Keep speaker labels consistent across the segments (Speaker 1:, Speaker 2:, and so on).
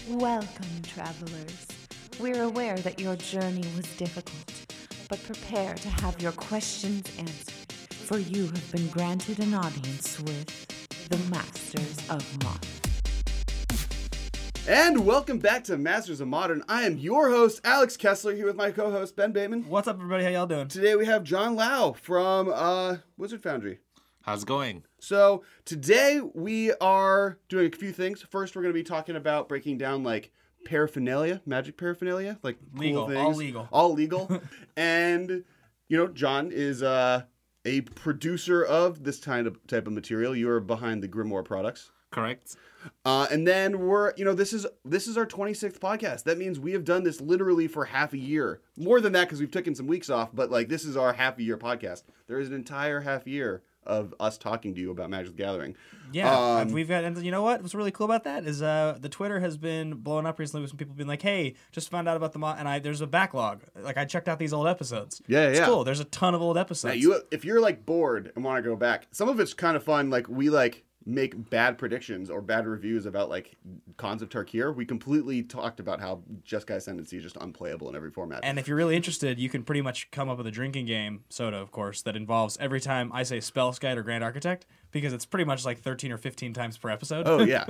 Speaker 1: Welcome, travelers. We're aware that your journey was difficult, but prepare to have your questions answered, for you have been granted an audience with the Masters of Modern.
Speaker 2: And welcome back to Masters of Modern. I am your host, Alex Kessler, here with my co-host, Ben Bateman.
Speaker 3: What's up, everybody? How y'all doing?
Speaker 2: Today we have John Lau from Wizard Foundry.
Speaker 4: How's it going?
Speaker 2: So today we are doing a few things. First, we're going to be talking about breaking down like paraphernalia, magic paraphernalia, like
Speaker 3: Legal,
Speaker 2: cool things.
Speaker 3: all legal.
Speaker 2: All legal. And, you know, John is a producer of this type of material. You are behind the Grimoire products.
Speaker 4: Correct.
Speaker 2: And then this is our 26th podcast. That means we have done this literally for half a year. More than that because we've taken some weeks off, but like this is our half a year podcast. There is an entire half year of us talking to you about Magic the Gathering.
Speaker 3: Yeah, we've got, and you know what? What's really cool about that is the Twitter has been blowing up recently with some people being like, "Hey, just found out about the mod," and there's a backlog. Like I checked out these old episodes.
Speaker 2: Yeah.
Speaker 3: Cool. There's a ton of old episodes.
Speaker 2: Now, if you're like bored and want to go back, some of it's kind of fun. Like we make bad predictions or bad reviews about like Khans of Tarkir. We completely talked about how Jeskai Ascendancy is just unplayable in every format.
Speaker 3: And if you're really interested, you can pretty much come up with a drinking game, soda, of course, that involves every time I say Spellskite or Grand Architect, because it's pretty much like 13 or 15 times per episode.
Speaker 2: Oh, yeah.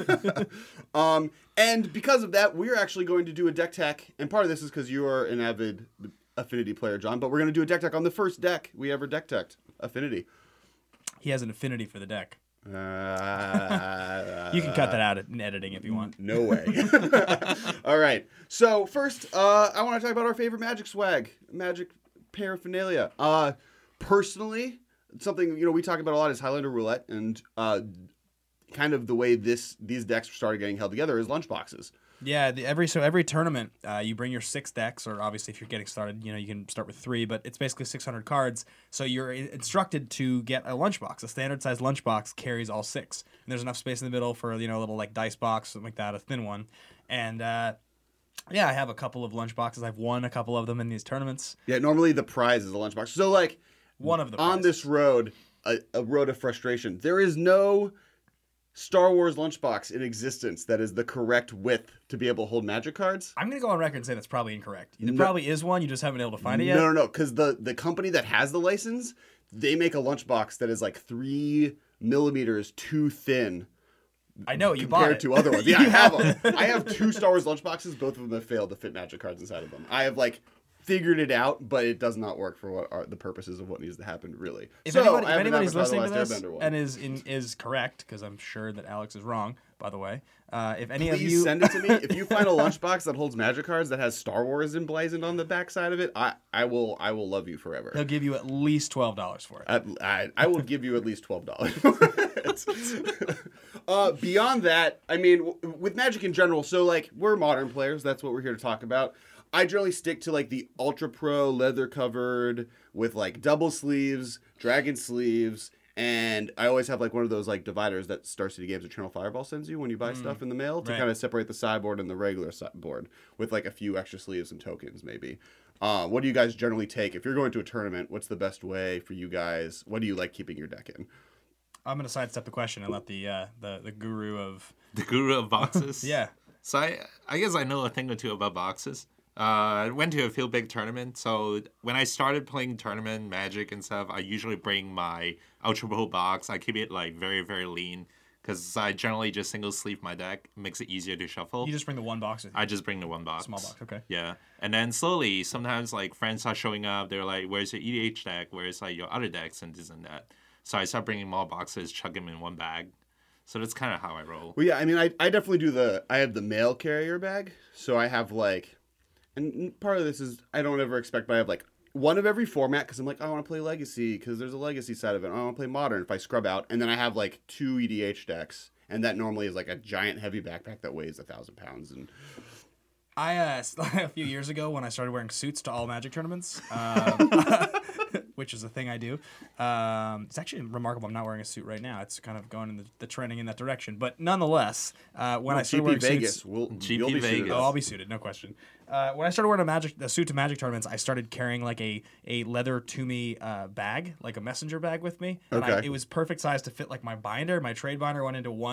Speaker 2: And because of that, we're actually going to do a deck tech. And part of this is because you are an avid Affinity player, John. But we're going to do a deck tech on the first deck we ever deck teched, Affinity.
Speaker 3: He has an affinity for the deck.
Speaker 2: You
Speaker 3: You can cut that out in editing if you want.
Speaker 2: No way. All right. So first, I want to talk about our favorite Magic swag, Magic paraphernalia. Personally, something we talk about a lot is Highlander Roulette, and kind of the way these decks started getting held together is lunchboxes.
Speaker 3: Yeah, every tournament, you bring your 6 decks, or obviously if you're getting started, you can start with 3, but it's basically 600 cards. So you're instructed to get a lunchbox. A standard size lunchbox carries all 6. And there's enough space in the middle for a little like dice box, something like that, a thin one. And I have a couple of lunchboxes. I've won a couple of them in these tournaments.
Speaker 2: Yeah, normally the prize is a lunchbox. So like
Speaker 3: one of the
Speaker 2: on
Speaker 3: prizes.
Speaker 2: this road, a road of frustration, there is no Star Wars lunchbox in existence that is the correct width to be able to hold Magic cards.
Speaker 3: I'm going to go on record and say that's probably incorrect. There probably is one, you just haven't been able to find it yet.
Speaker 2: No, because the company that has the license, they make a lunchbox that is like 3 millimeters too thin.
Speaker 3: I know, you bought it.
Speaker 2: Compared to other ones. Yeah, I have them. I have 2 Star Wars lunchboxes. Both of them have failed to fit Magic cards inside of them. I have figured it out, but it does not work for what are the purposes of what needs to happen, really.
Speaker 3: If
Speaker 2: So,
Speaker 3: anybody's listening to this
Speaker 2: one.
Speaker 3: and is correct, because I'm sure that Alex is wrong, by the way, if any
Speaker 2: Please
Speaker 3: of you
Speaker 2: send it to me. If you find a lunchbox that holds Magic cards that has Star Wars emblazoned on the back side of it, I will love you forever.
Speaker 3: he'll give you at least $12 for it.
Speaker 2: I will give you at least $12 for it. Beyond that, I mean, with Magic in general, so we're modern players. That's what we're here to talk about. I generally stick to the Ultra Pro leather covered with double sleeves, dragon sleeves, and I always have one of those dividers that Star City Games Eternal Fireball sends you when you buy stuff in the mail to kind of separate the sideboard and the regular sideboard with a few extra sleeves and tokens maybe. What do you guys generally take if you're going to a tournament? What's the best way for you guys? What do you like keeping your deck in?
Speaker 3: I'm going to sidestep the question and let the guru of...
Speaker 4: The guru of boxes?
Speaker 3: Yeah.
Speaker 4: So I guess I know a thing or two about boxes. I went to a few big tournaments, so when I started playing tournament Magic and stuff, I usually bring my Ultra Pro box. I keep it very, very lean because I generally just single sleeve my deck. It makes it easier to shuffle.
Speaker 3: You just bring the one box with you?
Speaker 4: I just bring the one box.
Speaker 3: Small box, okay.
Speaker 4: Yeah. And then slowly, sometimes friends are showing up. They're like, where's your EDH deck? Where's your other decks and this and that? So I start bringing more boxes, chuck them in one bag. So that's kind of how I roll.
Speaker 2: Well, yeah, I mean, I definitely do I have the mail carrier bag. So I have and part of this is I don't ever expect, but I have one of every format because I'm I want to play Legacy because there's a Legacy side of it. I want to play Modern if I scrub out. And then I have 2 EDH decks. And that normally is a giant heavy backpack that weighs 1,000 pounds. And
Speaker 3: I, a few years ago when I started wearing suits to all Magic tournaments, which is a thing I do. It's actually remarkable I'm not wearing a suit right now. It's kind of going in the trending in that direction. But nonetheless, when I started wearing
Speaker 2: Vegas,
Speaker 3: suits...
Speaker 2: you'll be suited.
Speaker 3: Oh, I'll be suited, no question. When I started wearing a suit to Magic tournaments, I started carrying a leather Toomey bag, a messenger bag with me. And
Speaker 2: Okay.
Speaker 3: it was perfect size to fit my binder. My trade binder went into one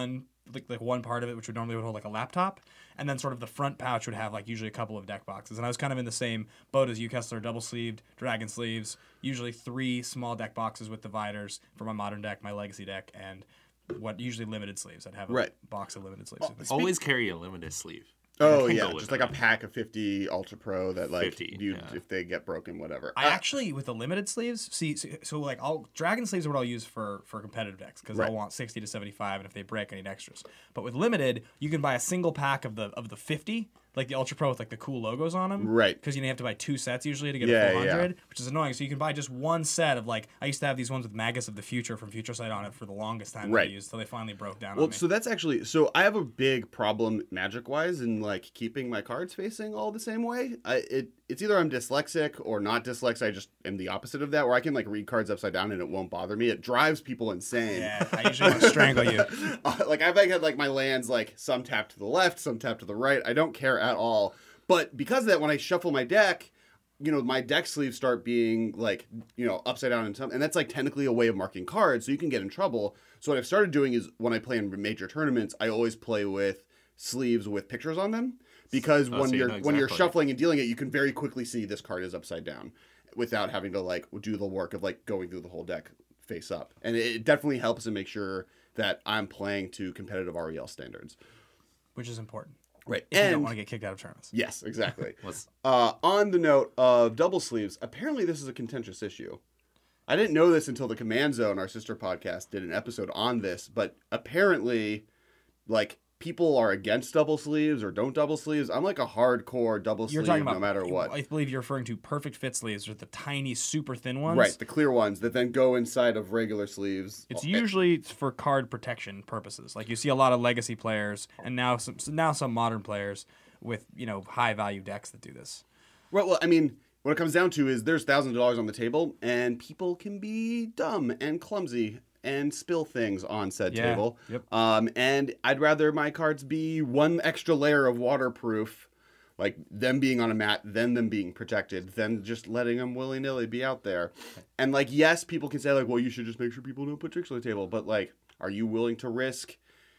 Speaker 3: like one part of it, which would normally hold like a laptop, and then sort of the front pouch would have like usually a couple of deck boxes. And I was kind of in the same boat as you, Kessler, double sleeved, dragon sleeves, usually 3 small deck boxes with dividers for my modern deck, my legacy deck, and what usually limited sleeves. I'd have a box of limited sleeves.
Speaker 4: Always carry a limited sleeve.
Speaker 2: Oh
Speaker 4: Can
Speaker 2: yeah,
Speaker 4: go with
Speaker 2: just like a
Speaker 4: that.
Speaker 2: pack of 50 Ultra Pro that like
Speaker 4: 50,
Speaker 2: you
Speaker 4: yeah.
Speaker 2: if they get broken, whatever.
Speaker 3: I actually, with the limited sleeves, so like dragon sleeves are what I'll use for competitive decks because
Speaker 2: Right.
Speaker 3: I'll want 60 to 75, and if they break, I need extras. But with limited, you can buy a single pack of the 50, like the Ultra Pro with like the cool logos on them,
Speaker 2: Right.
Speaker 3: Because you have to buy 2 sets usually to get
Speaker 2: Yeah,
Speaker 3: a full
Speaker 2: yeah.
Speaker 3: 100, which is annoying. So you can buy just one set of like I used to have these ones with Magus of the Future from Future Sight on it for the longest time that I
Speaker 2: Right.
Speaker 3: used until they finally broke down
Speaker 2: Well,
Speaker 3: on me.
Speaker 2: so that's actually I have a big problem magic wise in like keeping my cards facing all the same way. It's either I'm dyslexic or not dyslexic. I just am the opposite of that, where I can like read cards upside down and it won't bother me. It drives people insane.
Speaker 3: Yeah, I usually want to strangle you.
Speaker 2: Like I've had like my lands like some tap to the left, some tap to the right. I don't care at all. But because of that, when I shuffle my deck, my deck sleeves start being like, upside down and that's like technically a way of marking cards, so you can get in trouble. So what I've started doing is when I play in major tournaments, I always play with sleeves with pictures on them because
Speaker 4: Oh,
Speaker 2: when
Speaker 4: so you
Speaker 2: you're
Speaker 4: know
Speaker 2: when you're
Speaker 4: exactly.
Speaker 2: shuffling and dealing it, you can very quickly see this card is upside down without having to like do the work of like going through the whole deck face up. And it definitely helps to make sure that I'm playing to competitive REL standards.
Speaker 3: Which is important.
Speaker 2: Right.
Speaker 3: If you don't
Speaker 2: And
Speaker 3: want to get kicked out of tournaments.
Speaker 2: yes, exactly.
Speaker 4: Let's-
Speaker 2: On the note of double sleeves, apparently this is a contentious issue. I didn't know this until the Command Zone, our sister podcast, did an episode on this, but apparently, like, people are against double sleeves or don't double sleeves. I'm like a hardcore double
Speaker 3: You're
Speaker 2: sleeve
Speaker 3: talking about
Speaker 2: no matter what.
Speaker 3: I believe you're referring to perfect fit sleeves, with the tiny, super thin ones.
Speaker 2: Right, the clear ones that then go inside of regular sleeves.
Speaker 3: It's usually for card protection purposes. Like you see a lot of legacy players, and now some modern players with high value decks that do this.
Speaker 2: Right, well, I mean, what it comes down to is there's thousands of dollars on the table, and people can be dumb and clumsy and spill things on said
Speaker 3: Yeah,
Speaker 2: table.
Speaker 3: yep.
Speaker 2: And I'd rather my cards be one extra layer of waterproof, like them being on a mat, than them being protected, than just letting them willy-nilly be out there. And, like, yes, people can say, like, well, you should just make sure people don't put tricks on the table. But, like, are you willing to risk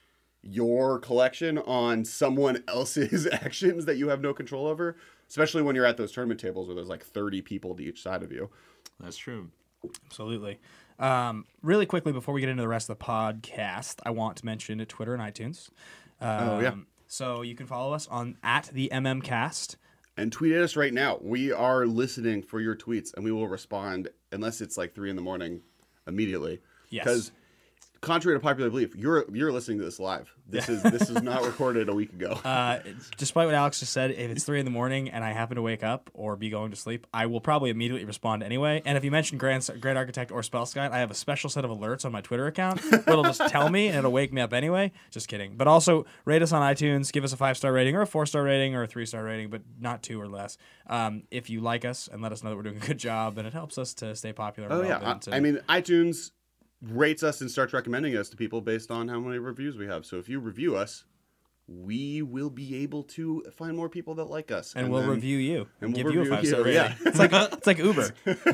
Speaker 2: your collection on someone else's actions that you have no control over? Especially when you're at those tournament tables where there's, like, 30 people to each side of you.
Speaker 4: That's true.
Speaker 3: Absolutely. Really quickly before we get into the rest of the podcast, I want to mention Twitter and iTunes.
Speaker 2: yeah.
Speaker 3: So you can follow us on @theMMCast.
Speaker 2: And tweet at us right now. We are listening for your tweets, and we will respond unless it's like 3 a.m. immediately.
Speaker 3: Yes.
Speaker 2: Because contrary to popular belief, you're listening to this live. This is not recorded a week ago.
Speaker 3: Despite what Alex just said, if it's 3 a.m. and I happen to wake up or be going to sleep, I will probably immediately respond anyway. And if you mention Grand Architect or Spellskite, I have a special set of alerts on my Twitter account where it'll just tell me and it'll wake me up anyway. Just kidding. But also rate us on iTunes, give us a 5-star rating or a 4-star rating or a 3-star rating, but not 2 or less. If you like us and let us know that we're doing a good job, and it helps us to stay popular. And
Speaker 2: Oh yeah,
Speaker 3: relevant.
Speaker 2: I mean iTunes rates us and starts recommending us to people based on how many reviews we have. So if you review us, we will be able to find more people that like us,
Speaker 3: and we'll
Speaker 2: then-
Speaker 3: review you
Speaker 2: and
Speaker 3: give
Speaker 2: we'll
Speaker 3: you a
Speaker 2: review
Speaker 3: 5-star
Speaker 2: you,
Speaker 3: rating.
Speaker 2: yeah.
Speaker 3: It's like Uber.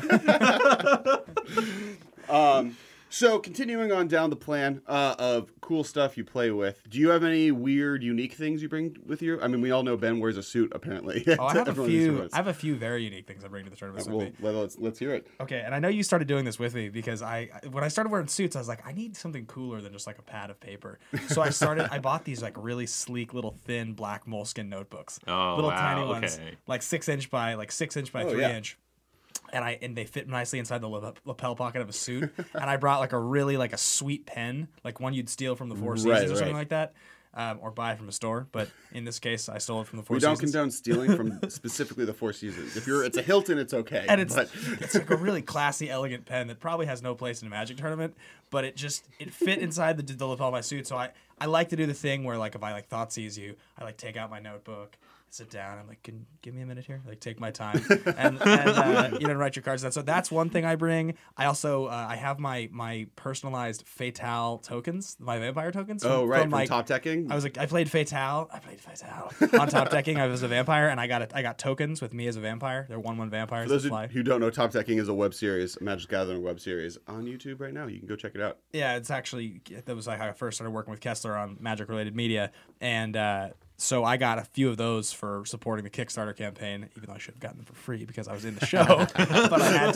Speaker 2: So continuing on down the plan of cool stuff you play with, do you have any weird, unique things you bring with you? I mean, we all know Ben wears a suit apparently.
Speaker 3: Oh, I have a
Speaker 2: Everyone in these
Speaker 3: few.
Speaker 2: tournaments.
Speaker 3: I have a few very unique things I bring to the tournaments with me.
Speaker 2: Let's hear it.
Speaker 3: Okay, and I know you started doing this with me because when I started wearing suits, I was like, I need something cooler than just like a pad of paper. So I bought these like really sleek little thin black moleskin notebooks.
Speaker 4: Oh,
Speaker 3: little
Speaker 4: wow,
Speaker 3: tiny ones,
Speaker 4: okay.
Speaker 3: like 6 inch by 3
Speaker 2: yeah.
Speaker 3: inch. And they fit nicely inside the lapel pocket of a suit. And I brought like a sweet pen, like one you'd steal from the Four Seasons or something like that. Or buy from a store, but in this case, I stole it from the Four
Speaker 2: We
Speaker 3: Seasons.
Speaker 2: don't condone stealing from specifically the Four Seasons. If it's a Hilton, it's okay.
Speaker 3: And it's
Speaker 2: but
Speaker 3: it's like a really classy, elegant pen that probably has no place in a Magic tournament, but it fit inside the lapel of my suit. So I like to do the thing where like if I like Thoughtseize you, I like take out my notebook, sit down. I'm like, give me a minute here. Like, take my time and write your cards down. So that's one thing I bring. I also I have my personalized Fatale tokens, my vampire tokens.
Speaker 2: From top decking.
Speaker 3: I played Fatale on top decking. I was a vampire, and I got tokens with me as a vampire. They're 1/1 vampires.
Speaker 2: For those
Speaker 3: that fly.
Speaker 2: who don't know, Top Decking is a web series, a Magic Gathering web series on YouTube right now. You can go check it out.
Speaker 3: Yeah, it's actually that was like how I first started working with Kessler on Magic related media, and so I got a few of those for supporting the Kickstarter campaign, even though I should have gotten them for free because I was in the show, but I had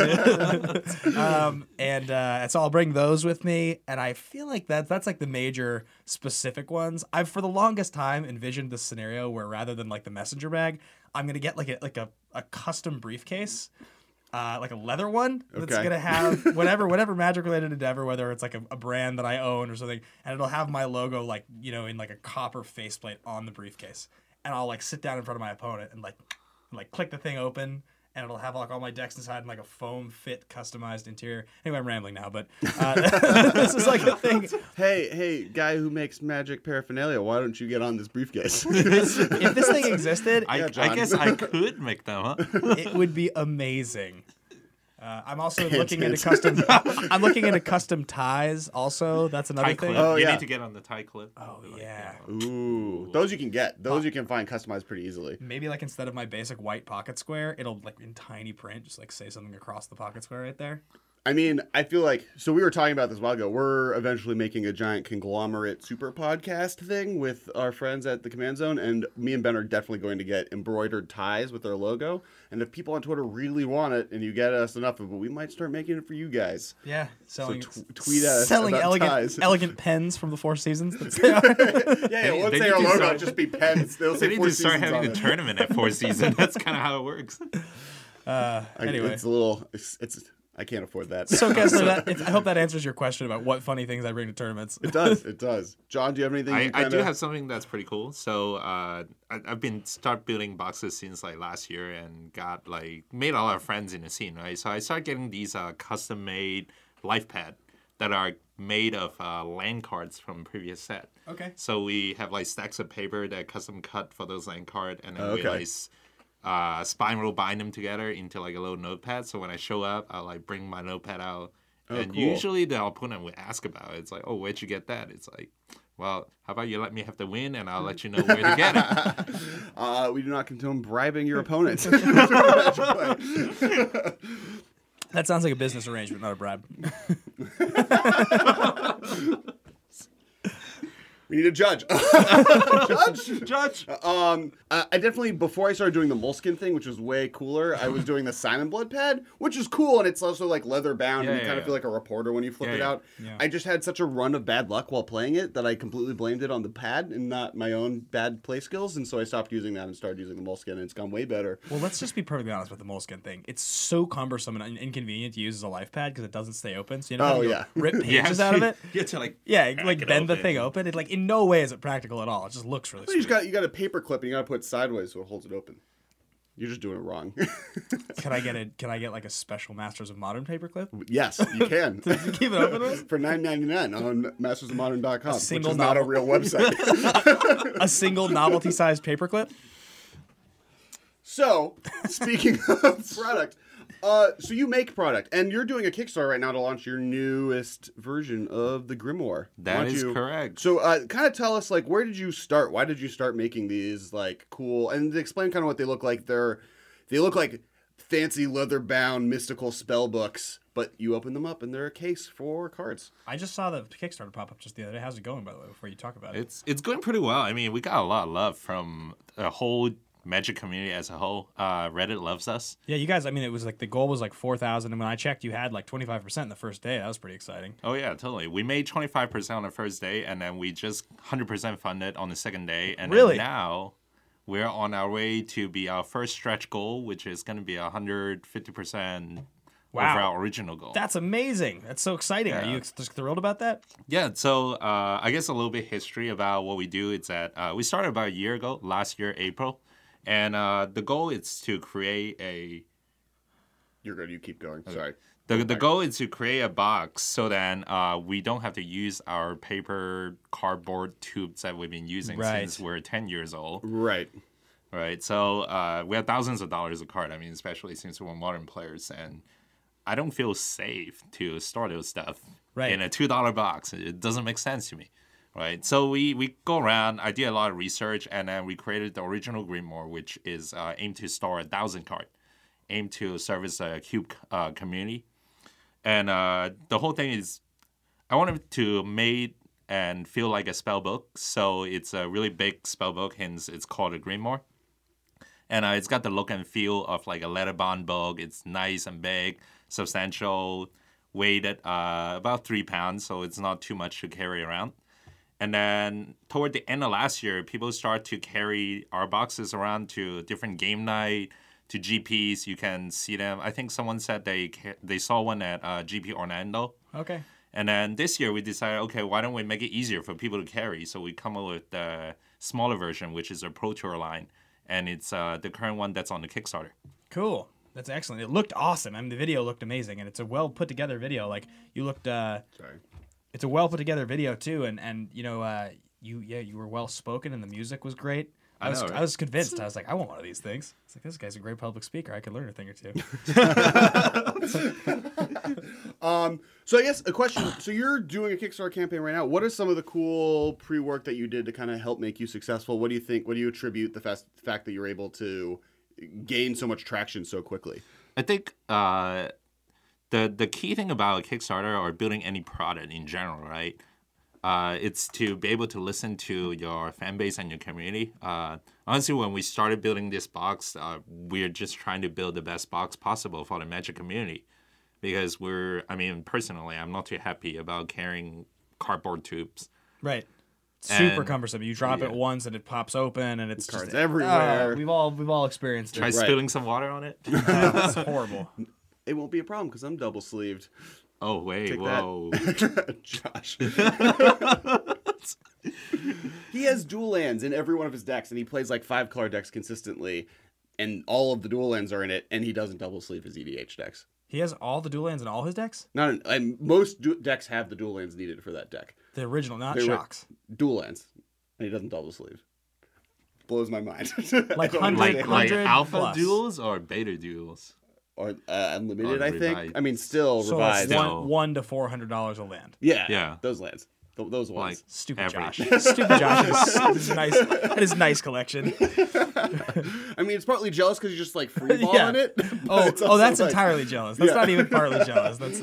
Speaker 3: to. And so I'll bring those with me, and I feel like that's like the major specific ones. I've for the longest time envisioned this scenario where rather than like the messenger bag, I'm gonna get like a custom briefcase. Like a leather one that's gonna have whatever magic related endeavor, whether it's like a brand that I own or something, and it'll have my logo like in like a copper faceplate on the briefcase, and I'll like sit down in front of my opponent and like click the thing open, and it'll have like all my decks inside and like a foam fit customized interior. Anyway, I'm rambling now, but this is like a thing.
Speaker 2: Hey, guy who makes magic paraphernalia, why don't you get on this briefcase?
Speaker 3: If this thing existed,
Speaker 4: I guess I could make them, huh?
Speaker 3: It would be amazing. I'm also looking into custom. I'm looking into custom ties. Also, that's another
Speaker 4: Tie
Speaker 3: thing.
Speaker 4: clip.
Speaker 2: Oh,
Speaker 4: You
Speaker 2: yeah.
Speaker 4: need to get on the tie clip.
Speaker 3: Oh yeah.
Speaker 2: Ooh, those you can get. Those you can find customized pretty easily.
Speaker 3: Maybe like instead of my basic white pocket square, it'll like in tiny print just like say something across the pocket square right there.
Speaker 2: I mean, I feel like, so we were talking about this a while ago. We're eventually making a giant conglomerate super podcast thing with our friends at the Command Zone, and me and Ben are definitely going to get embroidered ties with our logo. And if people on Twitter really want it, and you get us enough of it, we might start making it for you guys.
Speaker 3: Yeah, selling
Speaker 2: tweet at us
Speaker 3: selling
Speaker 2: about ties.
Speaker 3: elegant pens from the Four Seasons. That's
Speaker 2: Yeah, it won't say our logo, it'll just be pens. They'll
Speaker 4: They
Speaker 2: say
Speaker 4: need
Speaker 2: Four
Speaker 4: to start
Speaker 2: Seasons
Speaker 4: having
Speaker 2: on
Speaker 4: a
Speaker 2: it.
Speaker 4: tournament at Four Seasons. That's kind of how it works.
Speaker 3: Anyway.
Speaker 2: It's a little, I can't afford that.
Speaker 3: So, Kessler, I hope that answers your question about what funny things I bring to tournaments.
Speaker 2: It does. John, do you have anything?
Speaker 4: I do have something that's pretty cool. So I've been start building boxes since like last year and got like made a lot of friends in the scene, right? So I started getting these custom made life pad that are made of land cards from previous set.
Speaker 3: Okay.
Speaker 4: So we have like stacks of paper that custom cut for those land card, and then
Speaker 2: Okay.
Speaker 4: we like spiral bind them together into like a little notepad. So when I show up, I'll like bring my notepad out. And
Speaker 2: cool.
Speaker 4: usually the opponent would ask about it. It's like, oh, where'd you get that? It's like, well, how about you let me have the win and I'll let you know where to get it.
Speaker 2: We do not condone bribing your opponent.
Speaker 3: That sounds like a business arrangement, not a bribe.
Speaker 2: We need a judge.
Speaker 4: Judge.
Speaker 2: I definitely, before I started doing the Moleskine thing, which was way cooler, I was doing the Simon Blood pad, which is cool, and it's also like leather bound, and you kind of feel like a reporter when you flip it out.
Speaker 3: Yeah.
Speaker 2: I just had such a run of bad luck while playing it that I completely blamed it on the pad and not my own bad play skills, and so I stopped using that and started using the Moleskine, and it's gone way better.
Speaker 3: Well, let's just be perfectly honest with the Moleskine thing. It's so cumbersome and inconvenient to use as a life pad because it doesn't stay open. So you know how to rip pages out of it.
Speaker 4: You have to like
Speaker 3: Like bend the thing open. It like in no way is it practical at all. It just looks really.
Speaker 2: You
Speaker 3: Sweet.
Speaker 2: got a paper clip and you got to put it sideways so it holds it open. You're just doing it wrong.
Speaker 3: Can I get like a special Masters of Modern paperclip?
Speaker 2: Yes, you can.
Speaker 3: Keep it open with?
Speaker 2: For $9.99 on mastersofmodern.com, which
Speaker 3: single
Speaker 2: is not a real website.
Speaker 3: A single novelty-sized paperclip.
Speaker 2: So, speaking of product, so you make product, and you're doing a Kickstarter right now to launch your newest version of the Grimoire.
Speaker 4: That is correct.
Speaker 2: So, kind of tell us, like, where did you start? Why did you start making these, like, cool, and explain kind of what they look like. They look like fancy leather-bound mystical spell books, but you open them up, and they're a case for cards.
Speaker 3: I just saw the Kickstarter pop up just the other day. How's it going, by the way? Before you talk about it,
Speaker 4: It's going pretty well. I mean, we got a lot of love from the whole Magic community as a whole. Reddit loves us.
Speaker 3: yeah, you guys. I mean, it was like the goal was like 4,000, and when I checked, you had like 25% the first day. That was pretty exciting.
Speaker 4: Oh yeah, totally. We made 25% on the first day, and then we just 100% funded on the second day, and
Speaker 3: Really?
Speaker 4: then now we're on our way to be our first stretch goal, which is going to be 150%
Speaker 3: Wow.
Speaker 4: over our original goal.
Speaker 3: That's amazing. That's so exciting.
Speaker 4: Yeah.
Speaker 3: Are you just thrilled about that?
Speaker 4: Yeah, so I guess a little bit history about what we do. It's that we started about a year ago, last year, April. And the goal is to create a...
Speaker 2: You're good. You keep going. Sorry.
Speaker 4: The goal is to create a box so that we don't have to use our paper cardboard tubes that we've been using
Speaker 3: Right.
Speaker 4: since we're 10 years old.
Speaker 2: Right.
Speaker 4: right? So we have thousands of dollars a card. I mean, especially since we're modern players, and I don't feel safe to store those stuff
Speaker 3: Right.
Speaker 4: in a $2 box. It doesn't make sense to me, right? So we go around. I did a lot of research, and then we created the original Grimoire, which is aimed to store 1,000 cards, aimed to service a cube community. And the whole thing is, I wanted to make and feel like a spell book. So it's a really big spell book, hence it's called a Grimoire. And it's got the look and feel of like a letterbound book. It's nice and big, substantial, weighed at about 3 pounds, so it's not too much to carry around. And then toward the end of last year, people start to carry our boxes around to different game night, to GPs. You can see them. I think someone said they saw one at GP Orlando.
Speaker 3: Okay.
Speaker 4: And then this year we decided, okay, why don't we make it easier for people to carry? So we come up with the smaller version, which is a Pro Tour line. And it's the current one that's on the Kickstarter.
Speaker 3: Cool. That's excellent. It looked awesome. I mean, the video looked amazing, and it's a well put together video. Like you looked.
Speaker 2: Sorry.
Speaker 3: It's a well put together video too, and you know, you were well spoken, and the music was great. I
Speaker 4: know, right?
Speaker 3: was convinced. I was like, I want one of these things. It's like, this guy's a great public speaker. I could learn a thing or two.
Speaker 2: So I guess a question. So you're doing a Kickstarter campaign right now. What are some of the cool pre-work that you did to kind of help make you successful? What do you think? What do you attribute the fact that you're able to gain so much traction so quickly?
Speaker 4: I think the key thing about a Kickstarter or building any product in general, right? It's to be able to listen to your fan base and your community. Honestly, when we started building this box, we're just trying to build the best box possible for the Magic community. Because personally, I'm not too happy about carrying cardboard tubes.
Speaker 3: Right. Super
Speaker 4: And-
Speaker 3: cumbersome. You drop it once and it pops open and it's
Speaker 2: Cards
Speaker 3: just
Speaker 2: everywhere.
Speaker 3: we've all experienced it.
Speaker 4: Try spilling some water on it.
Speaker 3: It's horrible.
Speaker 2: It won't be a problem because I'm double sleeved.
Speaker 4: Oh, wait,
Speaker 2: Take
Speaker 4: whoa.
Speaker 2: that, Josh. He has dual lands in every one of his decks, and he plays like 5-color decks consistently, and all of the dual lands are in it, and he doesn't double sleeve his EDH decks.
Speaker 3: He has all the dual lands in all his decks?
Speaker 2: And most decks have the dual lands needed for that deck.
Speaker 3: The original, not
Speaker 2: They were-
Speaker 3: Shocks.
Speaker 2: Dual lands, and he doesn't double sleeve. Blows my mind.
Speaker 3: Like
Speaker 2: I don't
Speaker 3: 100
Speaker 2: understand.
Speaker 4: Like
Speaker 3: 100
Speaker 4: alpha
Speaker 3: plus.
Speaker 4: duels or beta duels?
Speaker 2: Or unlimited,
Speaker 4: Or
Speaker 2: I think.
Speaker 4: revised.
Speaker 2: I mean, still
Speaker 3: So
Speaker 2: revised.
Speaker 3: it's
Speaker 4: Still.
Speaker 3: $1 to $400 a land.
Speaker 2: Yeah,
Speaker 4: Yeah.
Speaker 2: those lands. Those
Speaker 4: Like
Speaker 2: ones.
Speaker 3: Stupid
Speaker 4: average.
Speaker 3: Josh. Stupid Josh. Is nice. That is nice collection.
Speaker 2: I mean, it's partly jealous because you're just like freeballing
Speaker 3: Yeah.
Speaker 2: it. but
Speaker 3: Oh,
Speaker 2: it's also,
Speaker 3: that's
Speaker 2: like,
Speaker 3: entirely jealous. That's
Speaker 2: Yeah.
Speaker 3: not even partly jealous. That's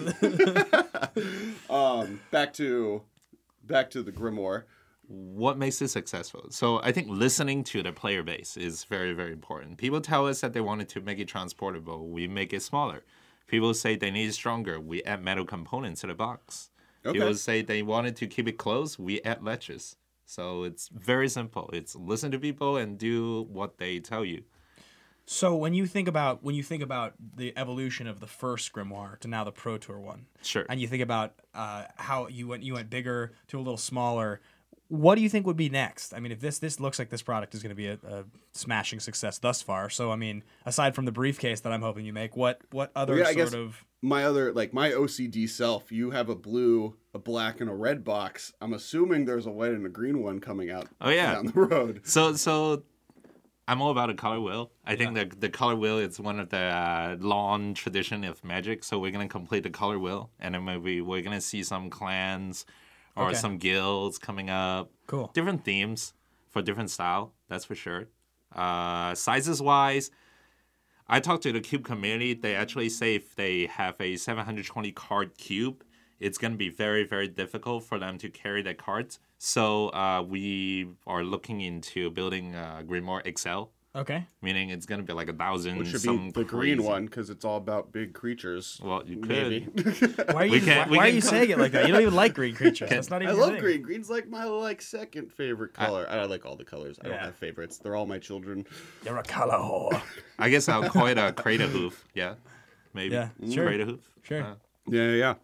Speaker 2: Back to the Grimoire.
Speaker 4: What makes it successful? So I think listening to the player base is very, very important. People tell us that they wanted to make it transportable. We make it smaller. People say they need it stronger. We add metal components to the box.
Speaker 2: Okay.
Speaker 4: People say they wanted to keep it closed. We add ledges. So it's very simple. It's listen to people and do what they tell you.
Speaker 3: So when you think about the evolution of the first Grimoire to now the Pro Tour one,
Speaker 4: Sure.
Speaker 3: and you think about how you went bigger to a little smaller, what do you think would be next? I mean, if this looks like this product is going to be a smashing success thus far. So I mean, aside from the briefcase that I'm hoping you make, what other
Speaker 2: Yeah, I guess
Speaker 3: sort of
Speaker 2: my OCD self, you have a blue, a black, and a red box. I'm assuming there's a white and a green one coming out
Speaker 4: Oh, yeah.
Speaker 2: down the road.
Speaker 4: So I'm all about a color wheel. I think that the color wheel is one of the long tradition of Magic. So we're gonna complete the color wheel, and then maybe we're gonna see some clans or
Speaker 3: Okay.
Speaker 4: some guilds coming up.
Speaker 3: Cool.
Speaker 4: Different themes for different style. That's for sure. Sizes wise, I talked to the cube community. They actually say if they have a 720 card cube, it's going to be very, very difficult for them to carry their cards. So we are looking into building Grimoire XL,
Speaker 3: Okay.
Speaker 4: meaning it's going to be like 1,000.
Speaker 2: Which should
Speaker 4: some
Speaker 2: be the green
Speaker 4: crazy-
Speaker 2: one because it's all about big creatures.
Speaker 4: Well, you could.
Speaker 2: Maybe.
Speaker 3: Why are
Speaker 4: We
Speaker 3: you
Speaker 4: can- we
Speaker 3: why are
Speaker 4: can
Speaker 3: you
Speaker 4: come-
Speaker 3: saying it like that? You don't even like green creatures. That's not
Speaker 2: I
Speaker 3: even your
Speaker 2: love
Speaker 3: thing.
Speaker 2: green. Green's like my second favorite color. I like all the colors. I don't
Speaker 3: Yeah.
Speaker 2: have favorites. They're all my children.
Speaker 3: You're a color whore.
Speaker 4: I guess I'll call it a Crater Hoof. Yeah, maybe.
Speaker 3: Yeah, sure.
Speaker 4: Crater Hoof.
Speaker 3: Sure.
Speaker 2: Yeah.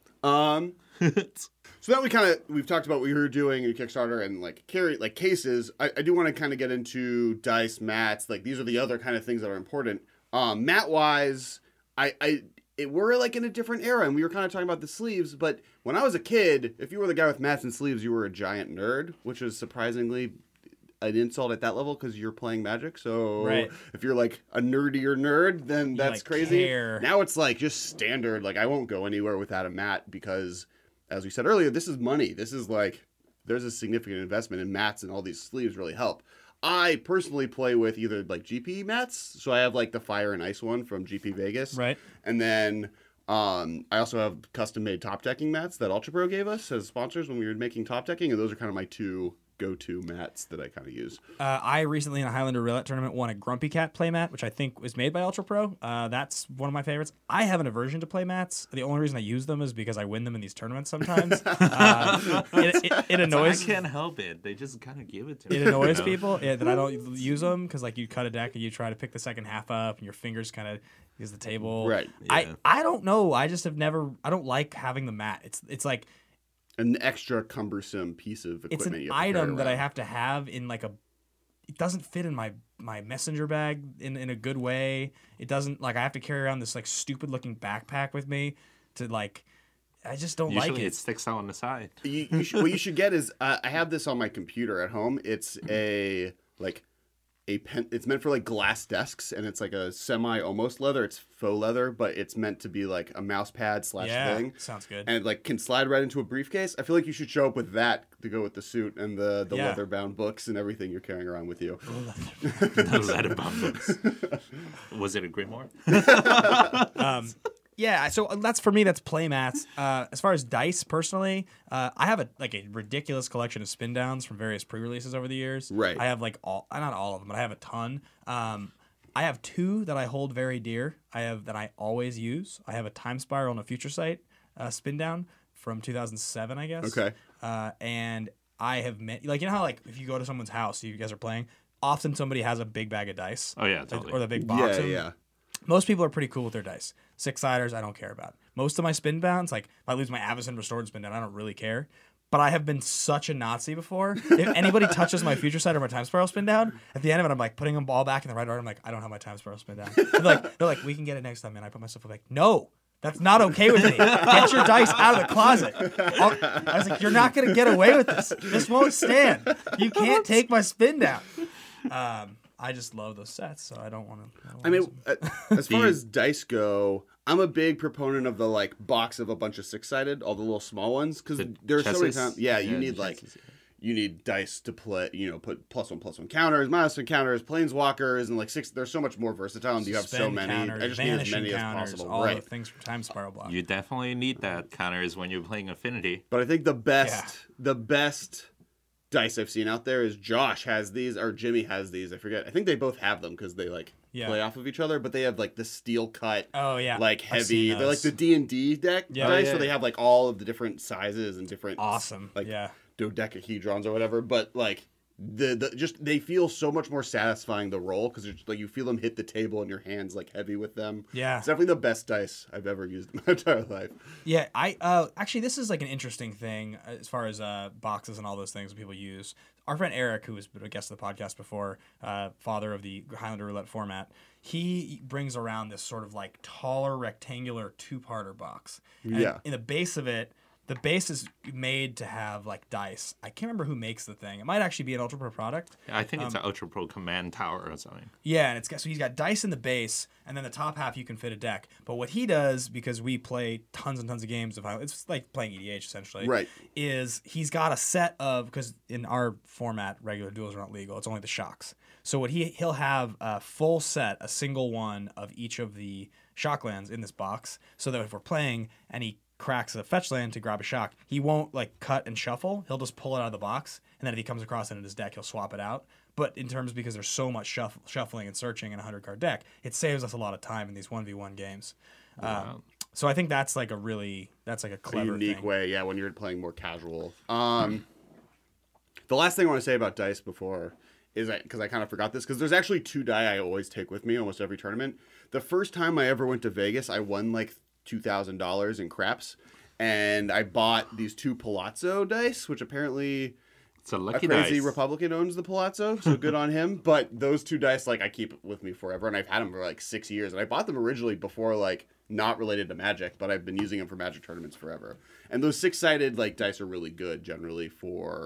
Speaker 2: So now we've talked about what you're doing in Kickstarter and like cases. I do want to kind of get into dice, mats. Like these are the other kind of things that are important. Mat wise, we're like in a different era, and we were kind of talking about the sleeves. But when I was a kid, if you were the guy with mats and sleeves, you were a giant nerd, which is surprisingly an insult at that level because you're playing Magic. So
Speaker 3: Right.
Speaker 2: if you're like a nerdier nerd, then that's
Speaker 3: like,
Speaker 2: crazy.
Speaker 3: care.
Speaker 2: Now it's like just standard. Like I won't go anywhere without a mat because, as we said earlier, this is money. This is like there's a significant investment in mats, and all these sleeves really help. I personally play with either like GP mats, so I have like the Fire and Ice one from GP Vegas,
Speaker 3: Right.
Speaker 2: and then I also have custom made top decking mats that Ultra Pro gave us as sponsors when we were making top decking, and those are kind of my two go-to mats that I kind of use.
Speaker 3: I recently in a Highlander Roulette tournament won a Grumpy Cat playmat, which I think was made by Ultra Pro. That's one of my favorites. I have an aversion to playmats. The only reason I use them is because I win them in these tournaments sometimes. It annoys.
Speaker 4: I can't help it. They just kind of give it to me.
Speaker 3: It annoys
Speaker 4: you know?
Speaker 3: people that I don't use them because like you cut a deck and you try to pick the second half up and your fingers kind of use the table.
Speaker 2: Right.
Speaker 4: Yeah.
Speaker 3: I don't know. I just have never. I don't like having the mat. It's like
Speaker 2: An extra cumbersome piece of equipment.
Speaker 3: it's an
Speaker 2: you have to carry
Speaker 3: item that I
Speaker 2: around.
Speaker 3: have to have in like a. It doesn't fit in my messenger bag in a good way. It doesn't like I have to carry around this like stupid looking backpack with me to like. I just don't
Speaker 4: Usually
Speaker 3: like
Speaker 4: it
Speaker 3: it.
Speaker 4: sticks out on the side.
Speaker 2: What you should get is I have this on my computer at home. It's a pen. It's meant for like glass desks, and it's like a semi almost leather. It's faux leather, but it's meant to be like a mouse pad /
Speaker 3: Yeah,
Speaker 2: thing.
Speaker 3: sounds good.
Speaker 2: And it like can slide right into a briefcase. I feel like you should show up with that to go with the suit and the
Speaker 3: Yeah.
Speaker 2: leather bound books and everything you're carrying around with you.
Speaker 4: Those letter bumbles. Was it a grimoire?
Speaker 3: Yeah, so that's for me. That's playmats. As far as dice, personally, I have a ridiculous collection of spin downs from various pre-releases over the years.
Speaker 2: Right.
Speaker 3: I have like not all of them, but I have a ton. I have two that I hold very dear. I have that I always use. I have a Time Spiral and a Future Sight spin down from 2007, I guess.
Speaker 2: Okay.
Speaker 3: And I have met you know how like if you go to someone's house, you guys are playing. Often somebody has a big bag of dice.
Speaker 4: Oh, yeah, totally.
Speaker 3: Or the big box.
Speaker 2: Yeah,
Speaker 3: of-
Speaker 2: yeah.
Speaker 3: Most people are pretty cool with their dice. 6-siders, I don't care about. Most of my spin downs, like if I lose my Avacyn Restored spin down, I don't really care. But I have been such a Nazi before. If anybody touches my Future Sight or my Time Spiral spin down, at the end of it, I'm like putting them all back in the right order. I'm like, I don't have my Time Spiral spin down. They're like, we can get it next time, man. I put myself like, no, that's not okay with me. Get your dice out of the closet. I was like, you're not gonna get away with this. This won't stand. You can't take my spin down. I just love those sets, so I don't want to.
Speaker 2: I mean, as far as dice go, I'm a big proponent of the like box of a bunch of 6-sided, all the little small ones, because there's so many
Speaker 4: chesses?
Speaker 2: times. Yeah, you
Speaker 4: Yeah,
Speaker 2: need
Speaker 4: the
Speaker 2: like
Speaker 4: chesses, yeah.
Speaker 2: you need dice to play. You know, put +1/+1 counters, -1 counters, planeswalkers, and like 6. There's so much more versatile, and you have so
Speaker 3: Suspend
Speaker 2: many.
Speaker 3: counters,
Speaker 2: I just need as
Speaker 3: vanishing
Speaker 2: many as
Speaker 3: counters,
Speaker 2: possible.
Speaker 3: all
Speaker 2: Right.
Speaker 3: the things from Time Spiral block.
Speaker 4: You definitely need that counters when you're playing Affinity.
Speaker 2: But I think the best dice I've seen out there is Josh has these or Jimmy has these. I forget. I think they both have them because they like play off of each other. But they have like the steel cut.
Speaker 3: Oh yeah,
Speaker 2: Like
Speaker 3: I've seen
Speaker 2: heavy. They're like
Speaker 3: those.
Speaker 2: the D&D deck
Speaker 3: Yeah.
Speaker 2: dice,
Speaker 3: Oh,
Speaker 2: so
Speaker 4: yeah.
Speaker 2: they have like all of the different sizes and different
Speaker 3: awesome.
Speaker 2: like
Speaker 3: yeah,
Speaker 2: dodecahedrons or whatever. But like the just they feel so much more satisfying the roll because like you feel them hit the table and your hands like heavy with them.
Speaker 3: Yeah.
Speaker 2: It's definitely the best dice I've ever used in my entire life.
Speaker 3: yeah. I actually this is like an interesting thing as far as boxes and all those things that people use. Our friend Eric, who was a guest of the podcast before, father of the Highlander Roulette format, he brings around this sort of like taller rectangular 2-parter box. And
Speaker 2: Yeah.
Speaker 3: in the base of it, the base is made to have like dice. I can't remember who makes the thing. It might actually be an Ultra Pro product.
Speaker 4: I think it's an Ultra Pro Command Tower or something.
Speaker 3: Yeah, and so he's got dice in the base, and then the top half you can fit a deck. But what he does, because we play tons and tons of games of Highlander, it's like playing EDH essentially.
Speaker 2: Right.
Speaker 3: Is he's got a set of, because in our format regular duels are not legal. It's only the shocks. So what he'll have a full set, a single one of each of the shock lands in this box, so that if we're playing and he cracks a fetch land to grab a shock, he won't like cut and shuffle. He'll just pull it out of the box, and then if he comes across it in his deck, he'll swap it out. But in terms, because there's so much shuffling and searching in a 100-card deck, it saves us a lot of time in these 1v1 games.
Speaker 4: Wow.
Speaker 3: So I think that's like a clever
Speaker 2: unique
Speaker 3: thing.
Speaker 2: way, yeah, when you're playing more casual. The last thing I want to say about dice before is because I kind of forgot this, because there's actually 2 die I always take with me almost every tournament. The first time I ever went to Vegas, I won like $2,000 in craps, and I bought these 2 Palazzo dice, which apparently
Speaker 4: It's a
Speaker 2: a
Speaker 4: lucky
Speaker 2: crazy
Speaker 4: dice.
Speaker 2: Republican owns the Palazzo, so good on him. But those 2 dice, like, I keep with me forever, and I've had them for like 6 years, and I bought them originally before like not related to Magic, but I've been using them for Magic tournaments forever. And those 6-sided like dice are really good generally for